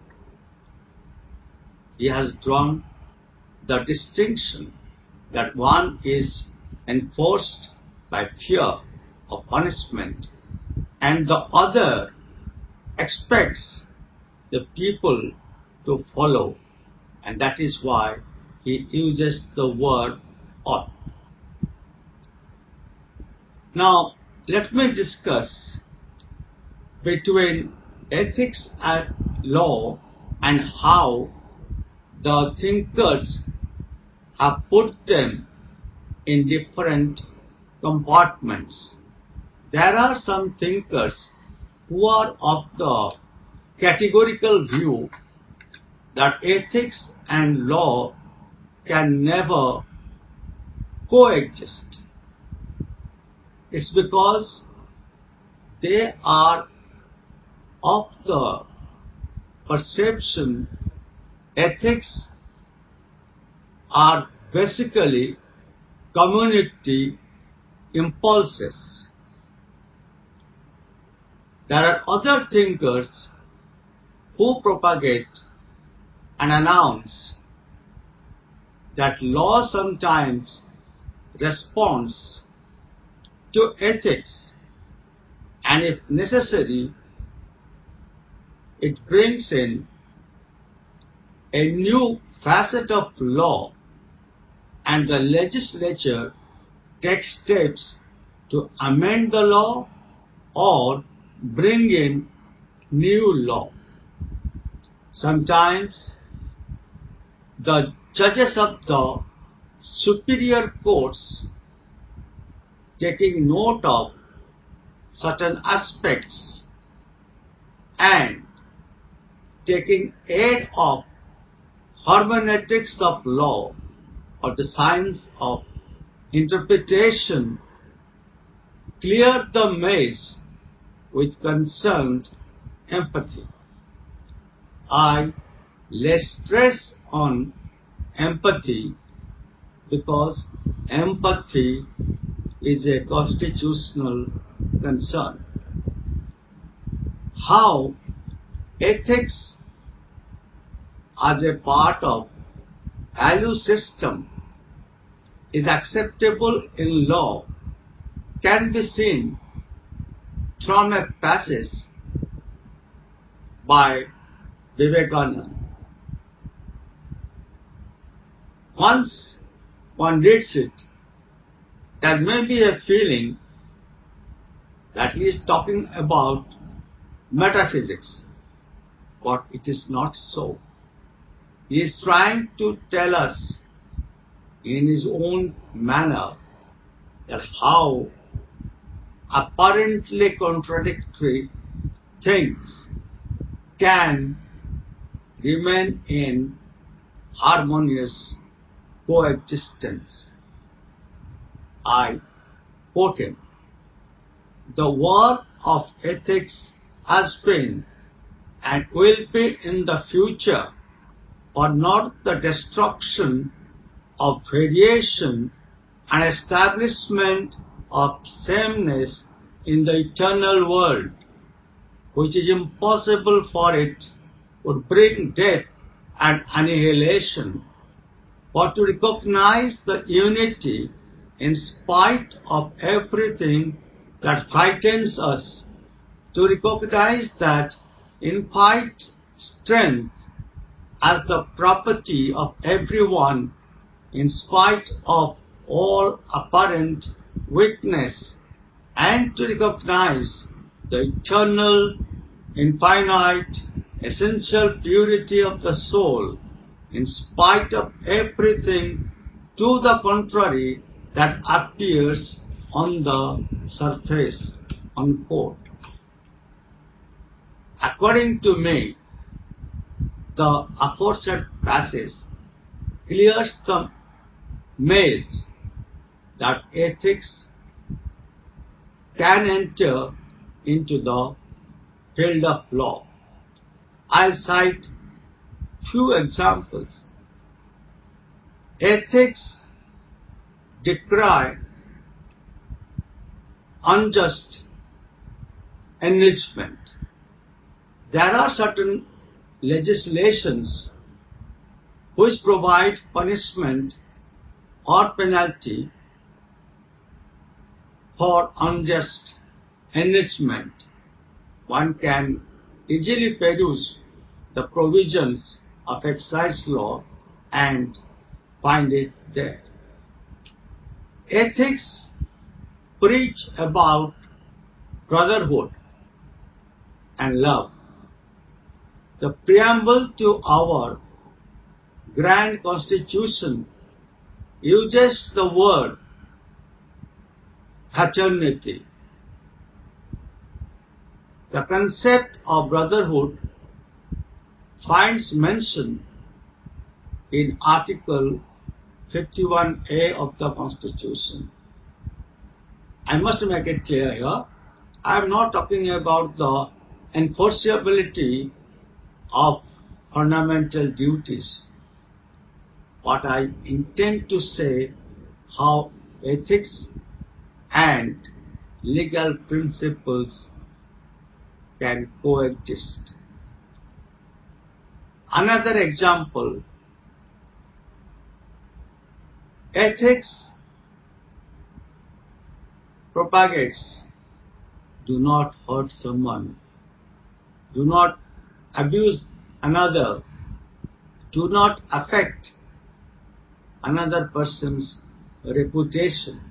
He has drawn the distinction that one is enforced by fear of punishment and the other expects the people to follow, and that is why he uses the word ought. Now, let me discuss between ethics and law and how the thinkers have put them in different compartments. There are some thinkers who are of the categorical view that ethics and law can never coexist. It's because they are of the perception ethics are basically community impulses. There are other thinkers who propagate and announce that law sometimes responds to ethics, and if necessary, it brings in a new facet of law, and the legislature takes steps to amend the law or bring in new law. Sometimes the judges of the superior courts, taking note of certain aspects and taking aid of hermeneutics of law or the science of interpretation, clear the maze with concerned empathy. I lay stress on empathy because empathy is a constitutional concerned. How ethics as a part of value system is acceptable in law can be seen from a passage by Vivekananda. Once one reads it, there may be a feeling that he is talking about metaphysics, but it is not so. He is trying to tell us in his own manner that how apparently contradictory things can remain in harmonious coexistence. I quote him, "The work of ethics has been and will be in the future for not the destruction of variation and establishment of sameness in the eternal world, which is impossible, for it would bring death and annihilation, but to recognize the unity in spite of everything that frightens us, to recognize that infinite strength as the property of everyone in spite of all apparent weakness, and to recognize the eternal, infinite, essential purity of the soul in spite of everything to the contrary that appears on the surface." Unquote. According to me, the aforesaid passage clears the maze that ethics can enter into the field of law. I'll cite few examples. Ethics decry unjust enrichment. There are certain legislations which provide punishment or penalty for unjust enrichment. One can easily peruse the provisions of excise law and find it there. Ethics preach about brotherhood and love. The preamble to our grand constitution uses the word fraternity. The concept of brotherhood finds mention in Article 51A of the Constitution. I must make it clear here, I am not talking about the enforceability of fundamental duties. What I intend to say, how ethics and legal principles can coexist. Another example, ethics propagates do not hurt someone, do not abuse another, do not affect another person's reputation.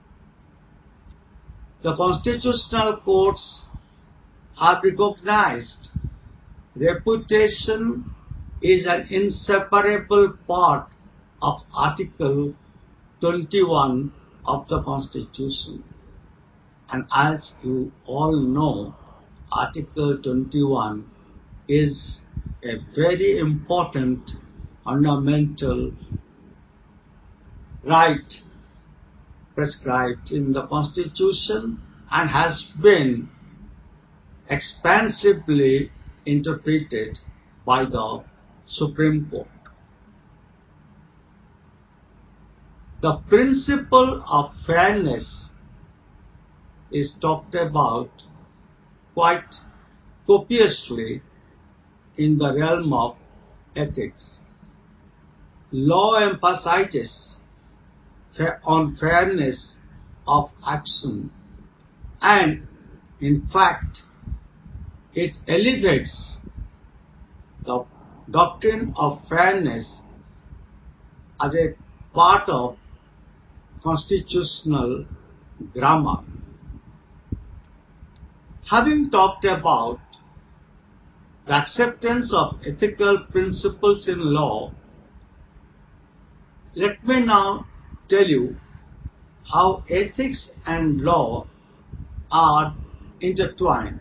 The constitutional courts have recognized reputation is an inseparable part of Article 21 of the Constitution. And as you all know, Article 21 is a very important fundamental right prescribed in the Constitution and has been expansively interpreted by the Supreme Court. The principle of fairness is talked about quite copiously in the realm of ethics. Law emphasizes on fairness of action, and in fact it elevates the doctrine of fairness as a part of constitutional grammar. Having talked about the acceptance of ethical principles in law, let me now tell you how ethics and law are intertwined.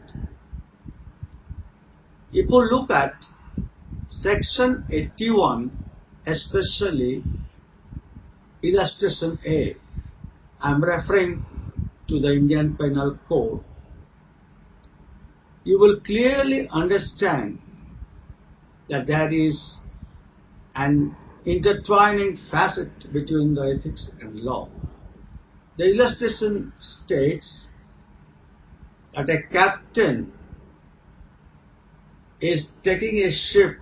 If you look at section 81, especially illustration A, I am referring to the Indian Penal Code, you will clearly understand that there is an intertwining facet between the ethics and law. The illustration states that a captain is taking a ship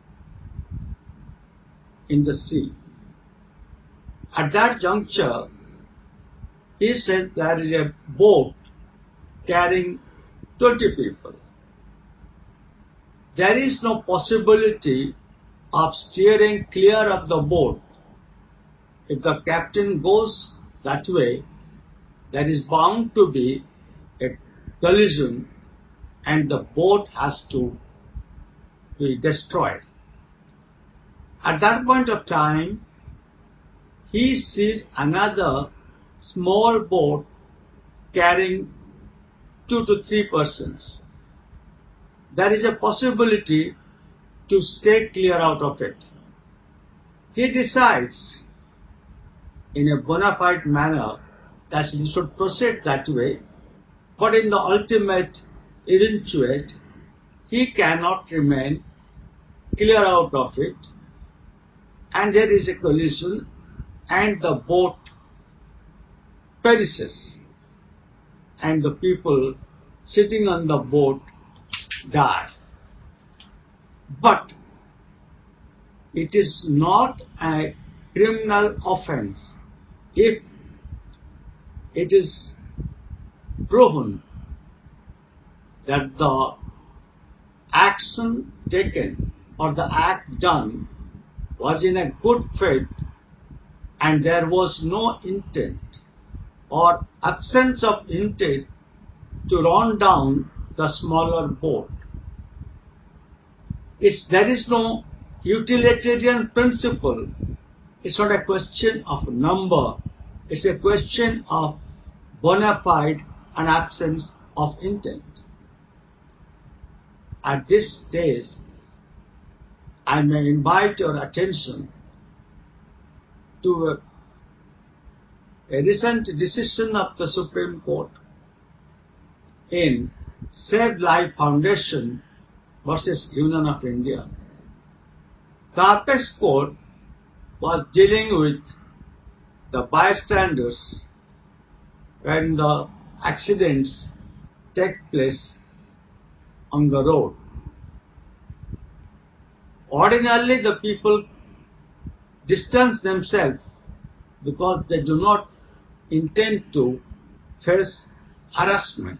in the sea. At that juncture, he said there is a boat carrying 20 people. There is no possibility of steering clear of the boat. If the captain goes that way, there is bound to be a collision and the boat has to be destroyed. At that point of time, he sees another small boat carrying 2 to 3 persons. There is a possibility to stay clear out of it. He decides in a bona fide manner that he should proceed that way, but in the ultimate eventuate, he cannot remain clear out of it, and there is a collision and the boat perishes and the people sitting on the boat die. But it is not a criminal offense if it is proven that the action taken or the act done was in a good faith and there was no intent or absence of intent to run down the smaller boat. There is no utilitarian principle. It's not a question of number. It's a question of bona fide and absence of intent. At this stage, I may invite your attention to a recent decision of the Supreme Court in Save Life Foundation versus Union of India. The apex court was dealing with the bystanders when the accidents take place on the road. Ordinarily, the people distance themselves because they do not intend to face harassment.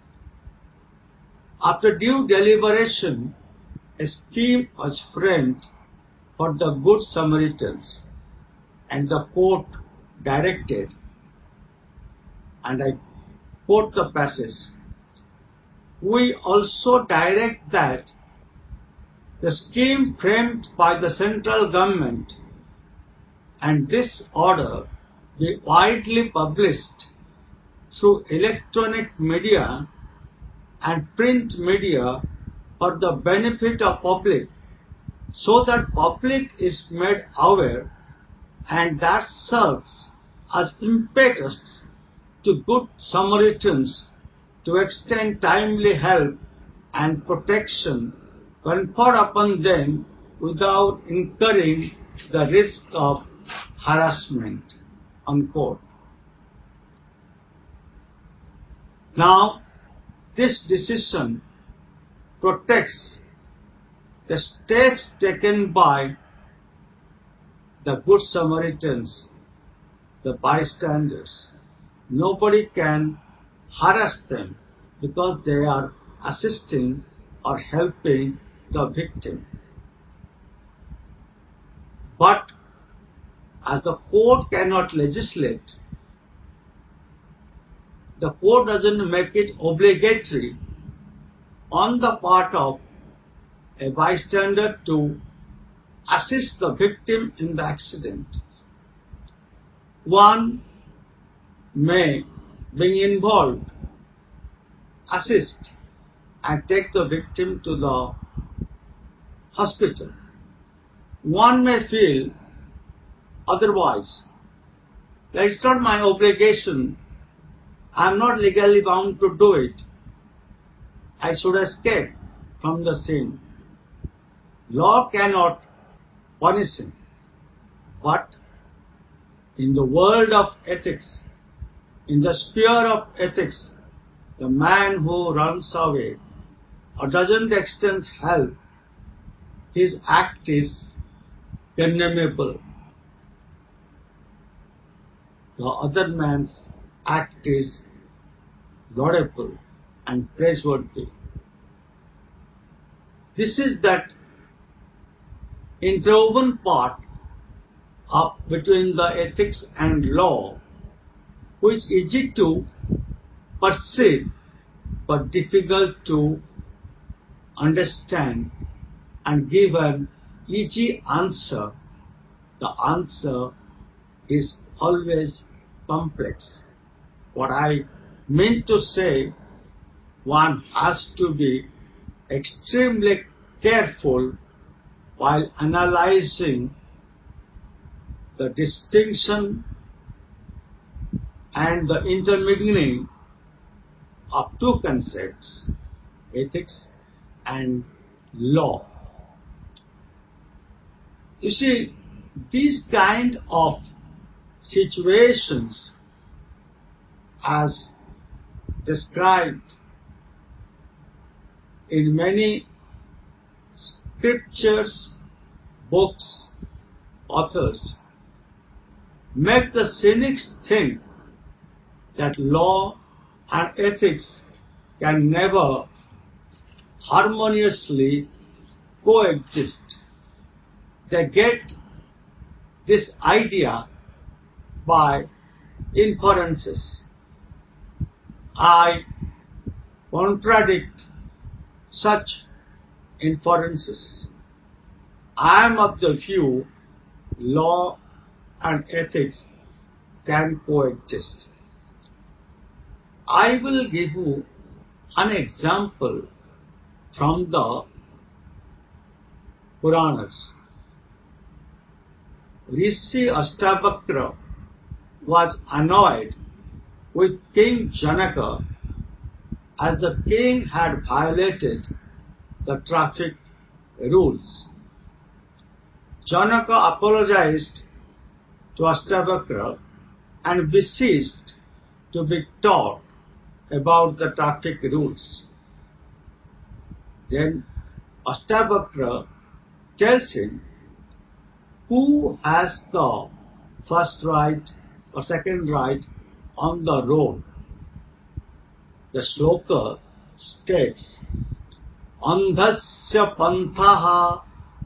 After due deliberation, a scheme was framed for the Good Samaritans, and the court directed, and I quote the passage, "We also direct that the scheme framed by the central government and this order be widely published through electronic media and print media for the benefit of public, so that public is made aware and that serves as impetus to good Samaritans to extend timely help and protection conferred upon them without incurring the risk of harassment." Unquote. Now, this decision protects the steps taken by the Good Samaritans, the bystanders. Nobody can harass them because they are assisting or helping the victim. But as the court cannot legislate, the court doesn't make it obligatory on the part of a bystander to assist the victim in the accident. One may, being involved, assist and take the victim to the hospital. One may feel otherwise, that it's not my obligation, I am not legally bound to do it, I should escape from the sin. Law cannot punish him, but in the world of ethics, in the sphere of ethics, the man who runs away or doesn't extend help, his act is condemnable. The other man's act is laudable and praiseworthy. This is that interwoven part of between the ethics and law, which is easy to perceive but difficult to understand and give an easy answer. The answer is always complex. What I mean to say, one has to be extremely careful while analyzing the distinction and the intermingling of two concepts, ethics and law. You see, these kind of situations as described in many scriptures, books, authors, make the cynics think that law and ethics can never harmoniously coexist. They get this idea by inferences. I contradict such inferences. I am of the view law and ethics can coexist. I will give you an example from the Puranas. Rishi Ashtavakra was annoyed with King Janaka as the king had violated the traffic rules. Janaka apologized to Ashtavakra and beseeched to be taught about the traffic rules. Then Ashtavakra tells him who has the first right or second right on the road. The shloka states, Andhasya panthaha,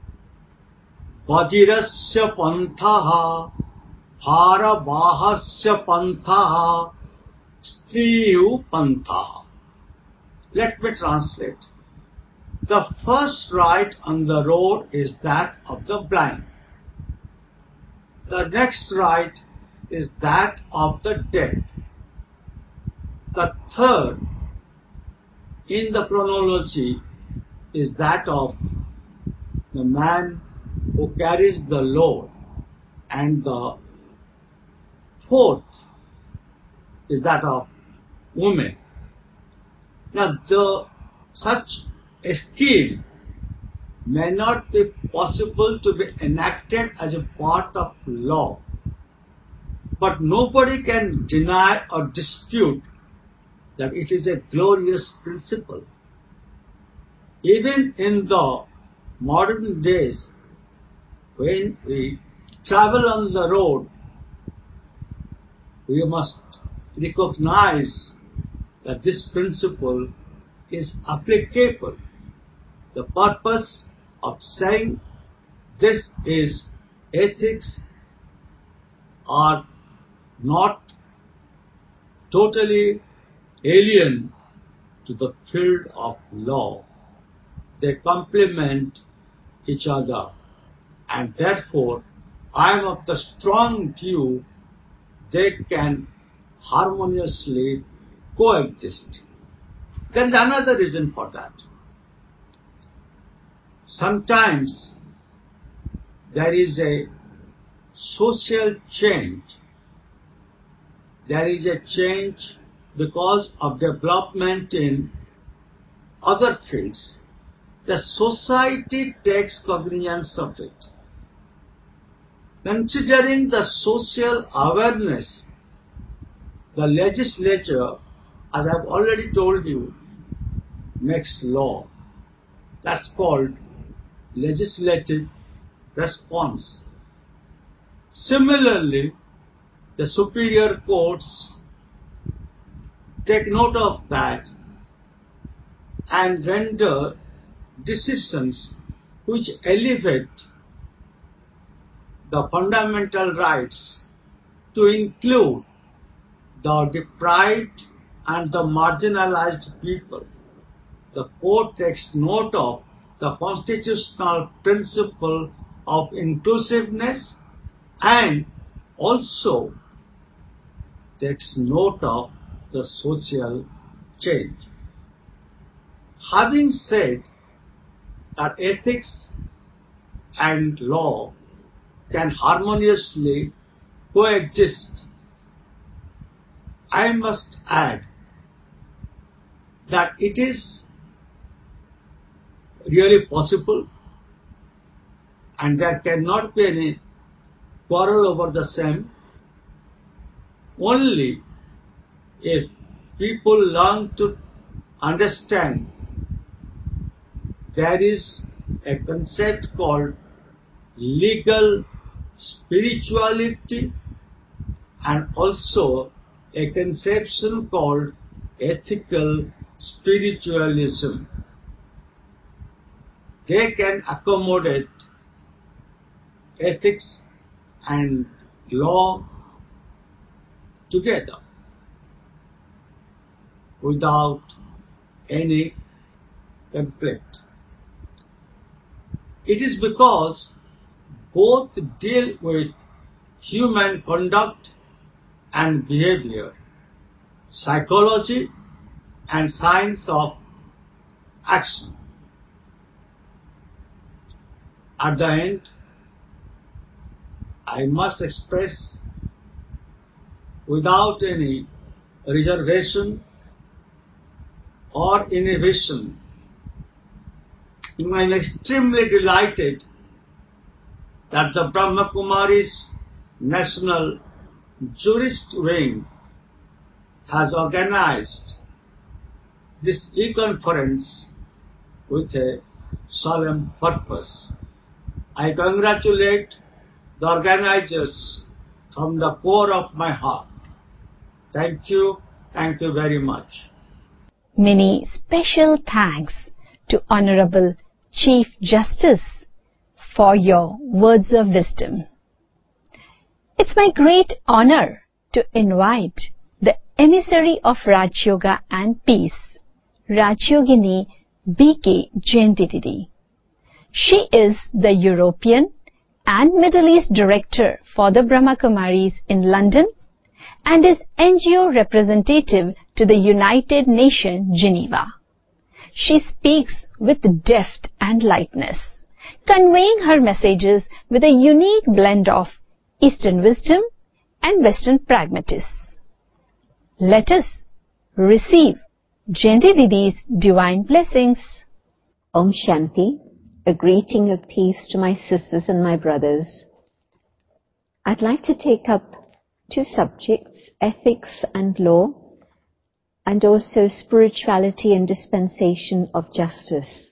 Vajirasya panthaha, Bharavahasya panthaha, Striyu panthaha. Let me translate. The first right on the road is that of the blind. The next right is that of the deaf. The third in the chronology is that of the man who carries the load, and the fourth is that of women. Now, such a scheme may not be possible to be enacted as a part of law, but nobody can deny or dispute that it is a glorious principle. Even in the modern days, when we travel on the road, we must recognize that this principle is applicable. The purpose of saying this is ethics are not totally alien to the field of law. They complement each other, and therefore I am of the strong view they can harmoniously coexist. There is another reason for that. Sometimes there is a social change. There is a change because of development in other fields. The society takes cognizance of it. Considering the social awareness, the legislature, as I have already told you, makes law. That's called legislative response. Similarly, the superior courts take note of that and render decisions which elevate the fundamental rights to include the deprived and the marginalized people. The court takes note of the constitutional principle of inclusiveness and also takes note of the social change. Having said that ethics and law can harmoniously coexist, I must add that it is really possible and there cannot be any quarrel over the same only if people learn to understand there is a concept called legal spirituality and also a conception called ethical spiritualism. They can accommodate ethics and law together without any conflict. It is because both deal with human conduct and behavior, psychology and science of action. At the end, I must express without any reservation or inhibition, I am extremely delighted that the Brahma Kumaris National Jurist Wing has organized this e-conference with a solemn purpose. I congratulate the organizers from the core of my heart. Thank you very much. Many special thanks to Honorable Chief Justice for your words of wisdom. It's my great honor to invite the emissary of Raj Yoga and Peace, Rajyogini B.K. Jayanti Didi. She is the European and Middle East Director for the Brahma Kumaris in London and is NGO representative to the United Nations, Geneva. She speaks with depth and lightness, conveying her messages with a unique blend of Eastern wisdom and Western pragmatism. Let us receive Jayanti Didi's divine blessings. Om Shanti, a greeting of peace to my sisters and my brothers. I'd like to take up two subjects, ethics and law, and also spirituality and dispensation of justice.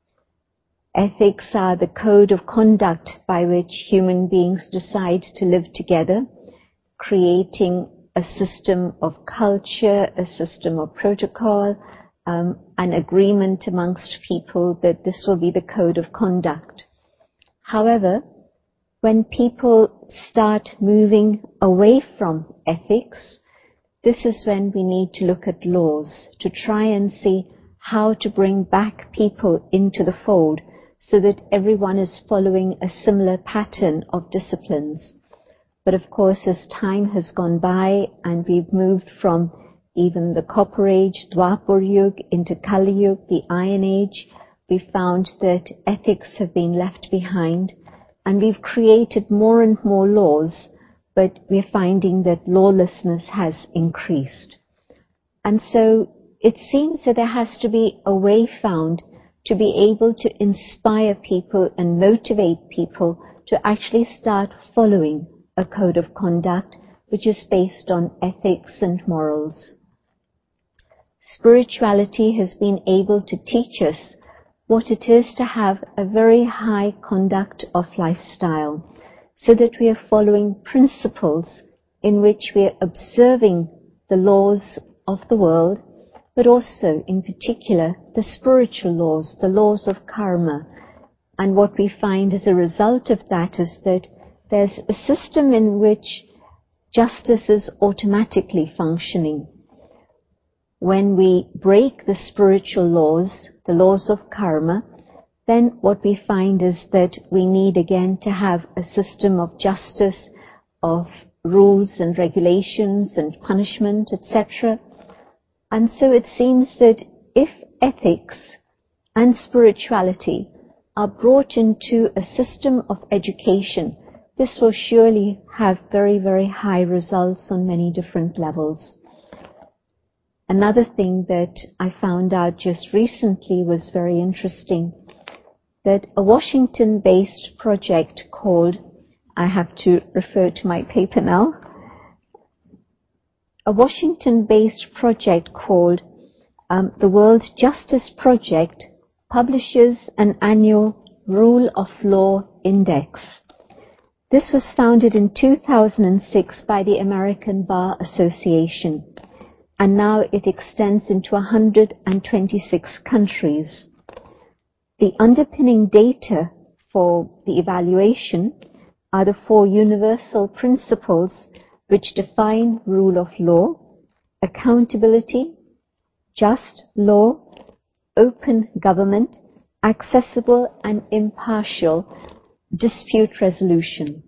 Ethics are the code of conduct by which human beings decide to live together, creating a system of culture, a system of protocol, an agreement amongst people that this will be the code of conduct. However, when people start moving away from ethics, this is when we need to look at laws to try and see how to bring back people into the fold so that everyone is following a similar pattern of disciplines. But of course, as time has gone by and we've moved from even the Copper Age, Dwapar Yuga, into Kali Yuga, the Iron Age, we found that ethics have been left behind, and we've created more and more laws, but we're finding that lawlessness has increased. And so it seems that there has to be a way found to be able to inspire people and motivate people to actually start following a code of conduct which is based on ethics and morals. Spirituality has been able to teach us what it is to have a very high conduct of lifestyle, so that we are following principles in which we are observing the laws of the world, but also in particular the spiritual laws, the laws of karma. And what we find as a result of that is that there's a system in which justice is automatically functioning. When we break the spiritual laws, the laws of karma, then what we find is that we need again to have a system of justice, of rules and regulations and punishment, etc. And so it seems that if ethics and spirituality are brought into a system of education, this will surely have very, very high results on many different levels. Another thing that I found out just recently was very interesting, that a Washington-based project called, I have to refer to my paper now, a Washington-based project called the World Justice Project publishes an annual Rule of Law Index. This was founded in 2006 by the American Bar Association, and now it extends into 126 countries. The underpinning data for the evaluation are the 4 universal principles which define rule of law, accountability, just law, open government, accessible and impartial dispute resolution.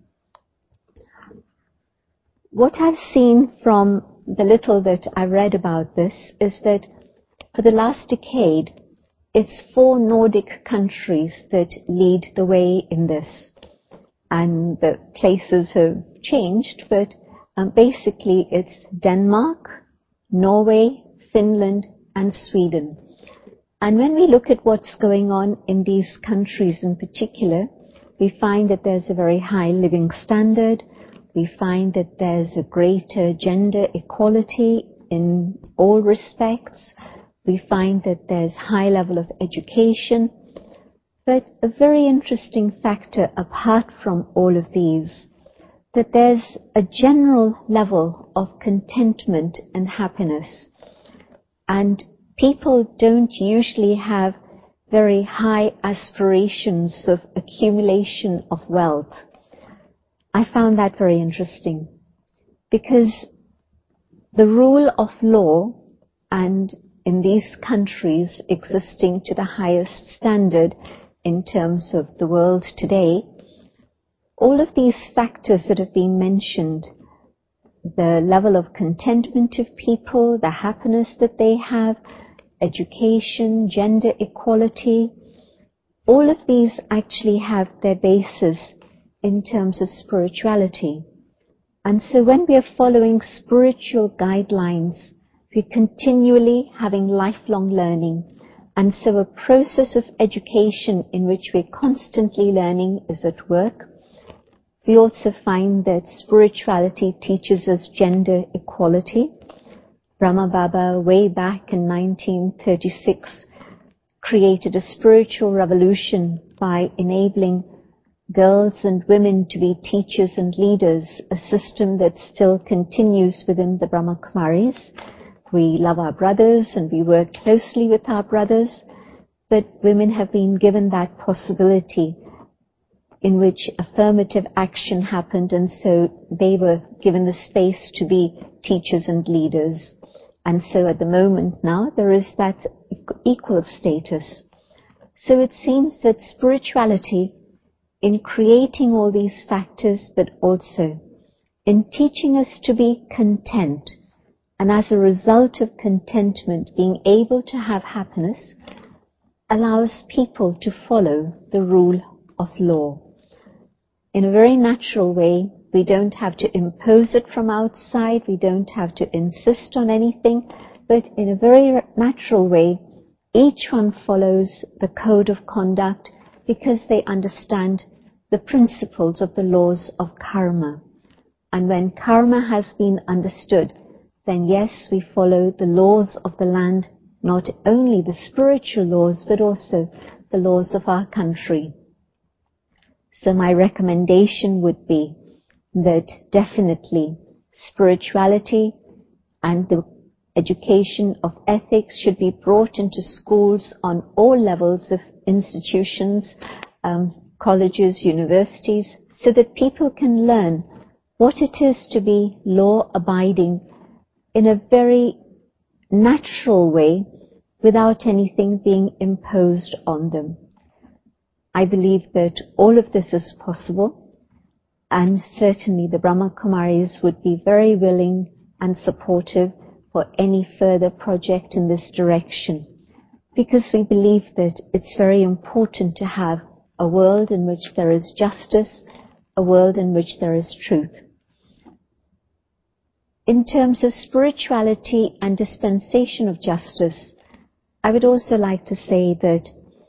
What I've seen from the little that I read about this is that for the last decade, it's 4 Nordic countries that lead the way in this. And the places have changed, but basically it's Denmark, Norway, Finland, and Sweden. And when we look at what's going on in these countries in particular, we find that there's a very high living standard. We find that there's a greater gender equality in all respects. We find that there's high level of education. But a very interesting factor apart from all of these, that there's a general level of contentment and happiness. And people don't usually have very high aspirations of accumulation of wealth. I found that very interesting, because the rule of law, and in these countries existing to the highest standard in terms of the world today, all of these factors that have been mentioned, the level of contentment of people, the happiness that they have, education, gender equality, all of these actually have their basis in terms of spirituality. And so when we are following spiritual guidelines, we're continually having lifelong learning. And so a process of education in which we're constantly learning is at work. We also find that spirituality teaches us gender equality. Brahma Baba, way back in 1936, created a spiritual revolution by enabling girls and women to be teachers and leaders, a system that still continues within the Brahma Kumaris. We love our brothers and we work closely with our brothers, but women have been given that possibility in which affirmative action happened, and so they were given the space to be teachers and leaders. And so at the moment now there is that equal status. So it seems that spirituality, in creating all these factors, but also in teaching us to be content, and as a result of contentment being able to have happiness, allows people to follow the rule of law. In a very natural way, we don't have to impose it from outside, we don't have to insist on anything, but in a very natural way, each one follows the code of conduct because they understand the principles of the laws of karma. And when karma has been understood, then yes, we follow the laws of the land, not only the spiritual laws, but also the laws of our country. So my recommendation would be that definitely spirituality and the education of ethics should be brought into schools on all levels of institutions, colleges, universities, so that people can learn what it is to be law-abiding in a very natural way without anything being imposed on them. I believe that all of this is possible, and certainly the Brahma Kumaris would be very willing and supportive for any further project in this direction, because we believe that it's very important to have a world in which there is justice, a world in which there is truth. In terms of spirituality and dispensation of justice, I would also like to say that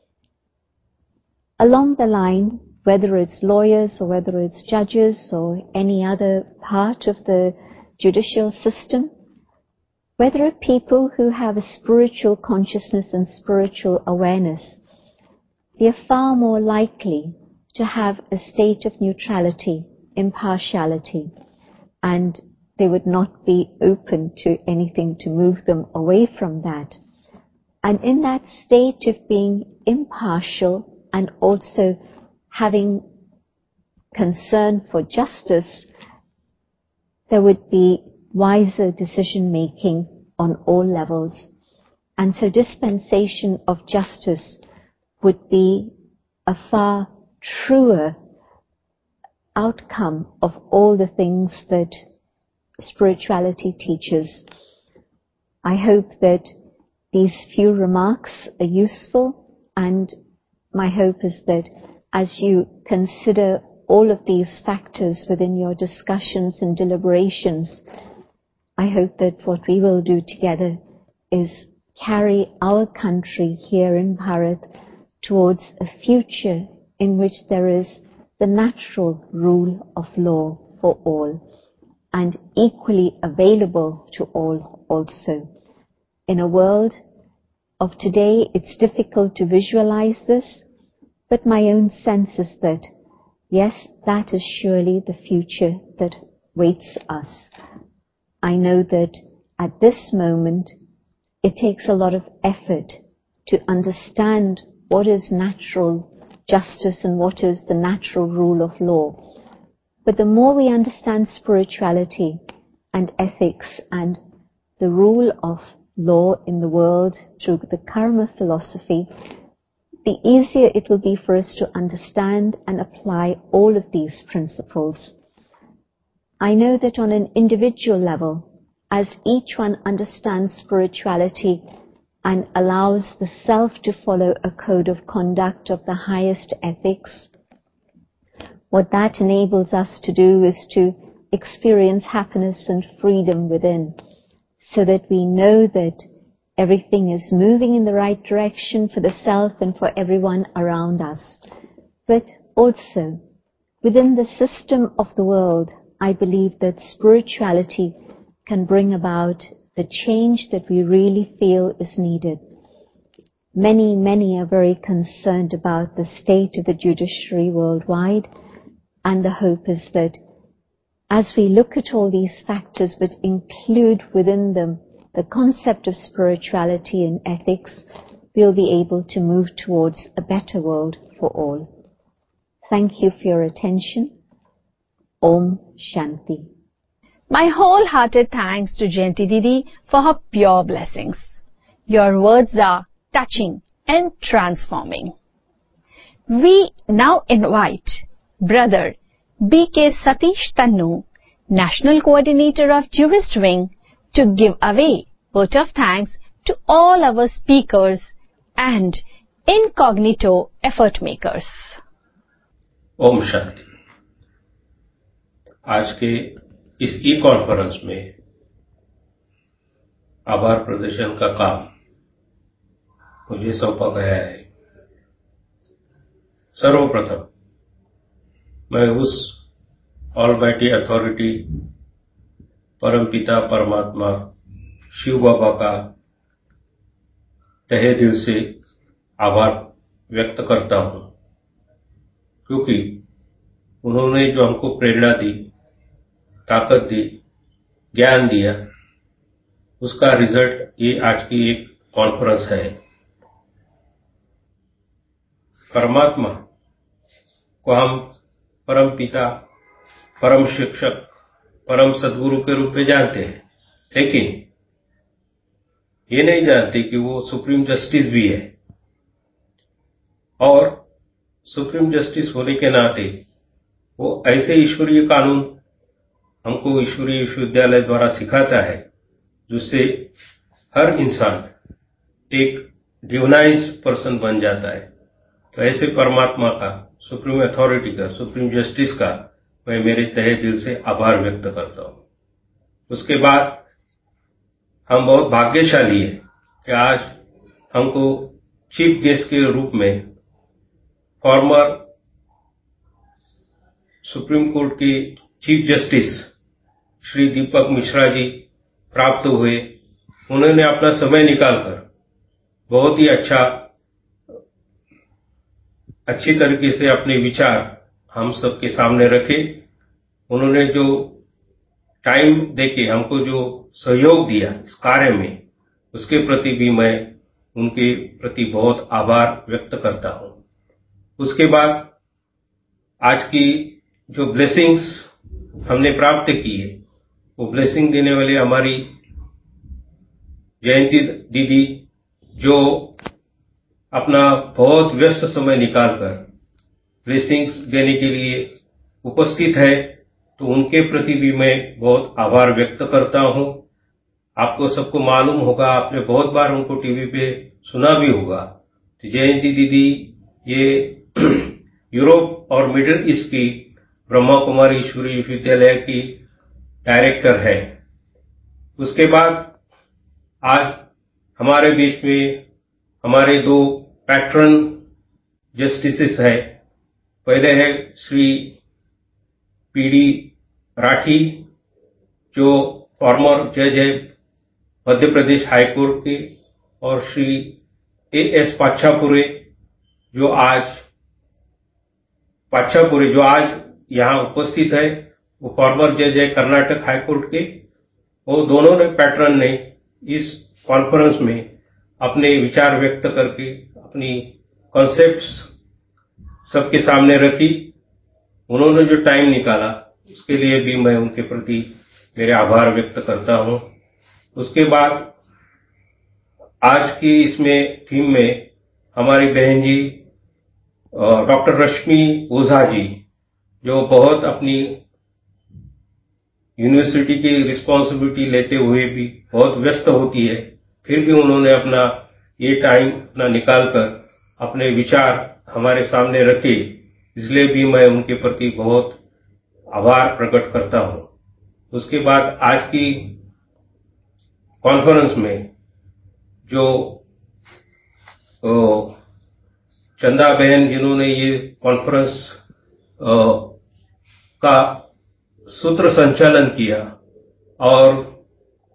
along the line, whether it's lawyers or whether it's judges or any other part of the judicial system, whether are people who have a spiritual consciousness and spiritual awareness, they are far more likely to have a state of neutrality, impartiality, and they would not be open to anything to move them away from that. And in that state of being impartial and also having concern for justice, there would be wiser decision making on all levels. And so dispensation of justice would be a far truer outcome of all the things that spirituality teaches. I hope that these few remarks are useful, and my hope is that as you consider all of these factors within your discussions and deliberations, I hope that what we will do together is carry our country here in Bharat towards a future in which there is the natural rule of law for all, and equally available to all also. In a world of today, it's difficult to visualize this, but my own sense is that, yes, that is surely the future that waits us. I know that at this moment, it takes a lot of effort to understand what is natural justice and what is the natural rule of law. But the more we understand spirituality and ethics and the rule of law in the world through the karma philosophy, the easier it will be for us to understand and apply all of these principles. I know that on an individual level, as each one understands spirituality and allows the self to follow a code of conduct of the highest ethics, what that enables us to do is to experience happiness and freedom within, so that we know that everything is moving in the right direction for the self and for everyone around us. But also, within the system of the world, I believe that spirituality can bring about the change that we really feel is needed. Many are very concerned about the state of the judiciary worldwide, and the hope is that as we look at all these factors but include within them the concept of spirituality and ethics, we'll be able to move towards a better world for all. Thank you for your attention. Om Shanti. My wholehearted thanks to Jayanti Didi for her pure blessings. Your words are touching and transforming. We now invite Brother B.K. Satish Tannu, National Coordinator of Jurist Wing, to give away vote of thanks to all our speakers and incognito effort makers. Om Shanti. आज के इस ई conference में आभार प्रदर्शन का काम मुझे सौंपा गया है। सर्वप्रथम मैं उस ऑलमाइटी अथॉरिटी परमपिता परमात्मा शिव बाबा का तहे दिल से आभार व्यक्त करता हूं, क्योंकि उन्होंने जो हमको प्रेरणा दी, ताकत दी, ज्ञान दिया, उसका रिजल्ट ये आज की एक कॉन्फ्रेंस है। परमात्मा को हम परम पिता, परम शिक्षक, परम सद्गुरु के रूप में जानते हैं, लेकिन ये नहीं जानते कि वो सुप्रीम जस्टिस भी है, और सुप्रीम जस्टिस होने के नाते वो ऐसे ईश्वरीय कानून हमको ईश्वरीय विश्वविद्यालय द्वारा सिखाता है, जिससे हर इंसान एक डिवाइनाइज्ड पर्सन बन जाता है। तो ऐसे परमात्मा का, सुप्रीम अथॉरिटी का, सुप्रीम जस्टिस का मैं मेरे तहे दिल से आभार व्यक्त करता हूं। उसके बाद हम बहुत भाग्यशाली है कि आज हमको चीफ गेस्ट के रूप में फॉर्मर सुप्रीम कोर्ट के चीफ जस्टिस श्री दीपक मिश्रा जी प्राप्त हुए। उन्होंने अपना समय निकालकर बहुत ही अच्छी तरीके से अपने विचार हम सबके सामने रखे। उन्होंने जो टाइम देके हमको जो सहयोग दिया इस कार्य में, उसके प्रति भी मैं उनके प्रति बहुत आभार व्यक्त करता हूं। उसके बाद आज की जो ब्लेसिंग्स हमने प्राप्त की है, वो ब्लेसिंग देने वाले हमारी जयंती दीदी, जो अपना बहुत व्यस्त समय निकालकर ब्लेसिंग्स देने के लिए उपस्थित है, तो उनके प्रति भी मैं बहुत आभार व्यक्त करता हूं। आपको सबको मालूम होगा, आपने बहुत बार उनको टीवी पे सुना भी होगा, तो जयंती दीदी ये यूरोप और मिडिल ईस्ट की ब्रह्मा कुमारी ईश्वरीय विश्वविद्यालय की डायरेक्टर है। उसके बाद आज हमारे बीच में हमारे दो पैट्रन जस्टिसेस है। पहले है श्री पीडी राठी, जो फॉर्मर जज है मध्य प्रदेश हाई कोर्ट के, और श्री एएस पाच्छापुरे, जो आज यहाँ उपस्थित है, वो फॉर्मर जज है कर्नाटक हाई कोर्ट के। वो दोनों ने पैट्रन ने इस कॉन्फ्रेंस में अपने विचार व्यक्त करके अपनी कॉन्सेप्ट्स सबके सामने रखी। उन्होंने जो टाइम निकाला, उसके लिए भी मैं उनके प्रति मेरे आभार व्यक्त करता हूं। उसके बाद आज की इसमें थीम में हमारी बहन जी डॉक्टर रश्मि ओझा जी, जो बहुत अपनी यूनिवर्सिटी की रिस्पांसिबिलिटी लेते हुए भी बहुत व्यस्त होती है, फिर भी उन्होंने अपना ये टाइम अपना निकालकर अपने विचार हमारे सामने रखे, इसलिए भी मैं उनके प्रति बहुत आभार प्रकट करता हूं। उसके बाद आज की कॉन्फ्रेंस में जो चंदा बहन, जिन्होंने ये कॉन्फ्रेंस का सूत्र संचालन किया और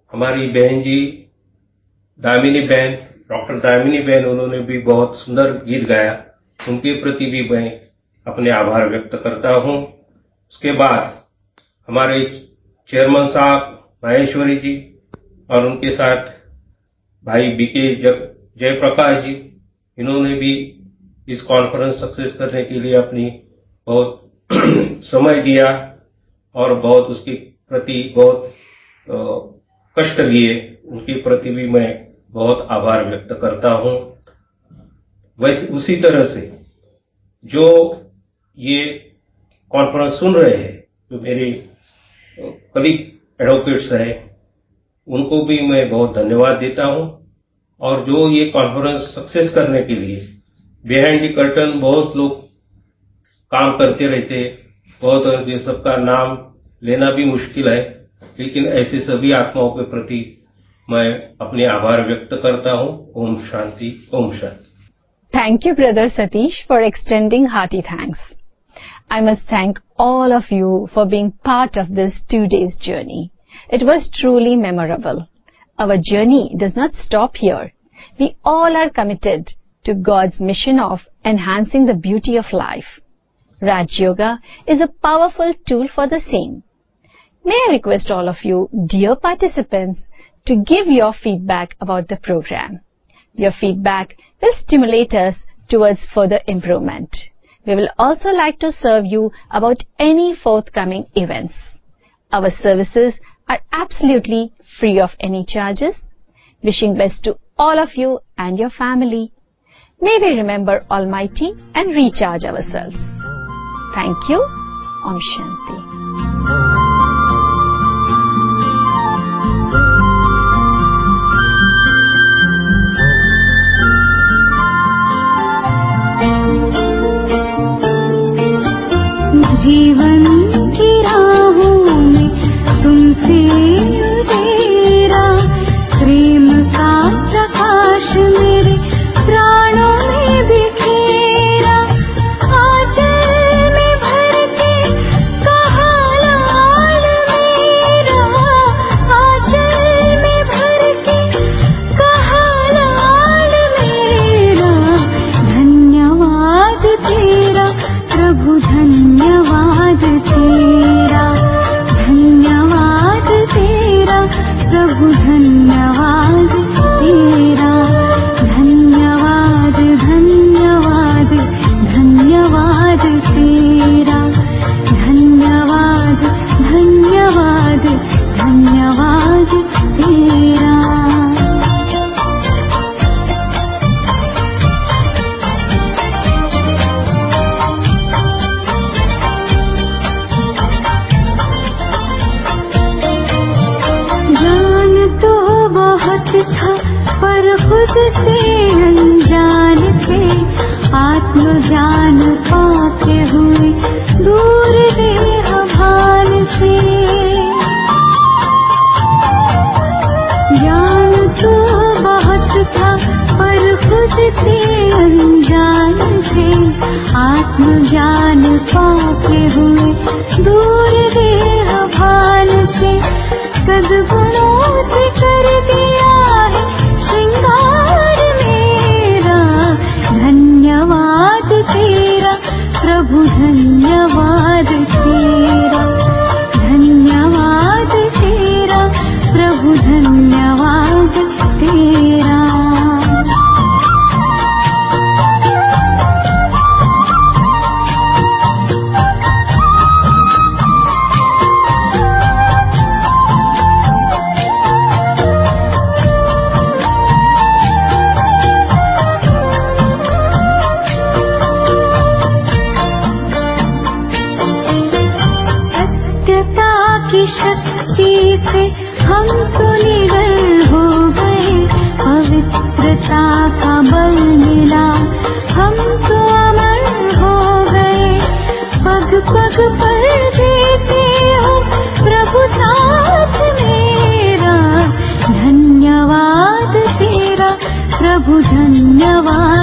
हमारी बहन जी दामिनी बहन, डॉक्टर दामिनी बहन, उन्होंने भी बहुत सुंदर गीत गाया, उनके प्रति भी मैं अपने आभार व्यक्त करता हूं। उसके बाद हमारे चेयरमैन साहब माहेश्वरी जी और उनके साथ भाई बीके जयप्रकाश जी, इन्होंने भी इस कॉन्फ्रेंस सक्सेस करने के लिए अपनी बहुत समय दिया और बहुत उसके प्रति बहुत कष्ट लिए, उनके प्रति भी मैं बहुत आभार व्यक्त करता हूं। वैसे उसी तरह से जो ये कॉन्फ्रेंस सुन रहे हैं, जो मेरे कलीग एडवोकेट्स हैं, उनको भी मैं बहुत धन्यवाद देता हूं। और जो ये कॉन्फ्रेंस सक्सेस करने के लिए बिहाइंड द कर्टन बहुत लोग काम करते रहते, बहुत ये सबका नाम लेना भी मुश्किल है, लेकिन ऐसे सभी आत्माओं के प्रति मैं अपने आभार व्यक्त करता हूं। Om Shanti, Om Shanti. Thank you, Brother Satish, for extending hearty thanks. I must thank all of you for being part of this 2 days journey. It was truly memorable. Our journey does not stop here. We all are committed to God's mission of enhancing the beauty of life. Raj Yoga is a powerful tool for the same. May I request all of you, dear participants, to give your feedback about the program. Your feedback will stimulate us towards further improvement. We will also like to serve you about any forthcoming events. Our services are absolutely free of any charges. Wishing best to all of you and your family. May we remember Almighty and recharge ourselves. Thank you. Om Shanti. जीवन की राहों में तुमसे उजेरा, प्रेम का प्रकाश मेरे प्राणों में बिखेरा। आंचल में भर के कहा लाल मेरा, आंचल में भर के कहा लाल मेरा। धन्यवाद तेरा प्रभु, धन्यवाद तेरा, धन्यवाद तेरा प्रभु, धन्यवाद तेरा। धन्यवाद धन्यवाद धन्यवाद तेरा, धन्यवाद धन्यवाद धन्यवाद तेरा। था पर खुद से अनजान थे, आत्मज्ञान पाके हुए दूर देह भान से। ज्ञान तो बहुत था पर खुद से अनजान थे, आत्मज्ञान पाके हुए दूर देह भान से। सद्गुणों से कर दिया है श्रृंगार मेरा। धन्यवाद तेरा प्रभु, धन्यवाद तेरा, धन्यवाद तेरा प्रभु, धन्यवाद तेरा। शक्ति से हम तो निडर हो गए, पवित्रता का बल मिला, हम तो अमर हो गए। पग पग पर देते हो प्रभु साथ मेरा। धन्यवाद तेरा प्रभु, धन्यवाद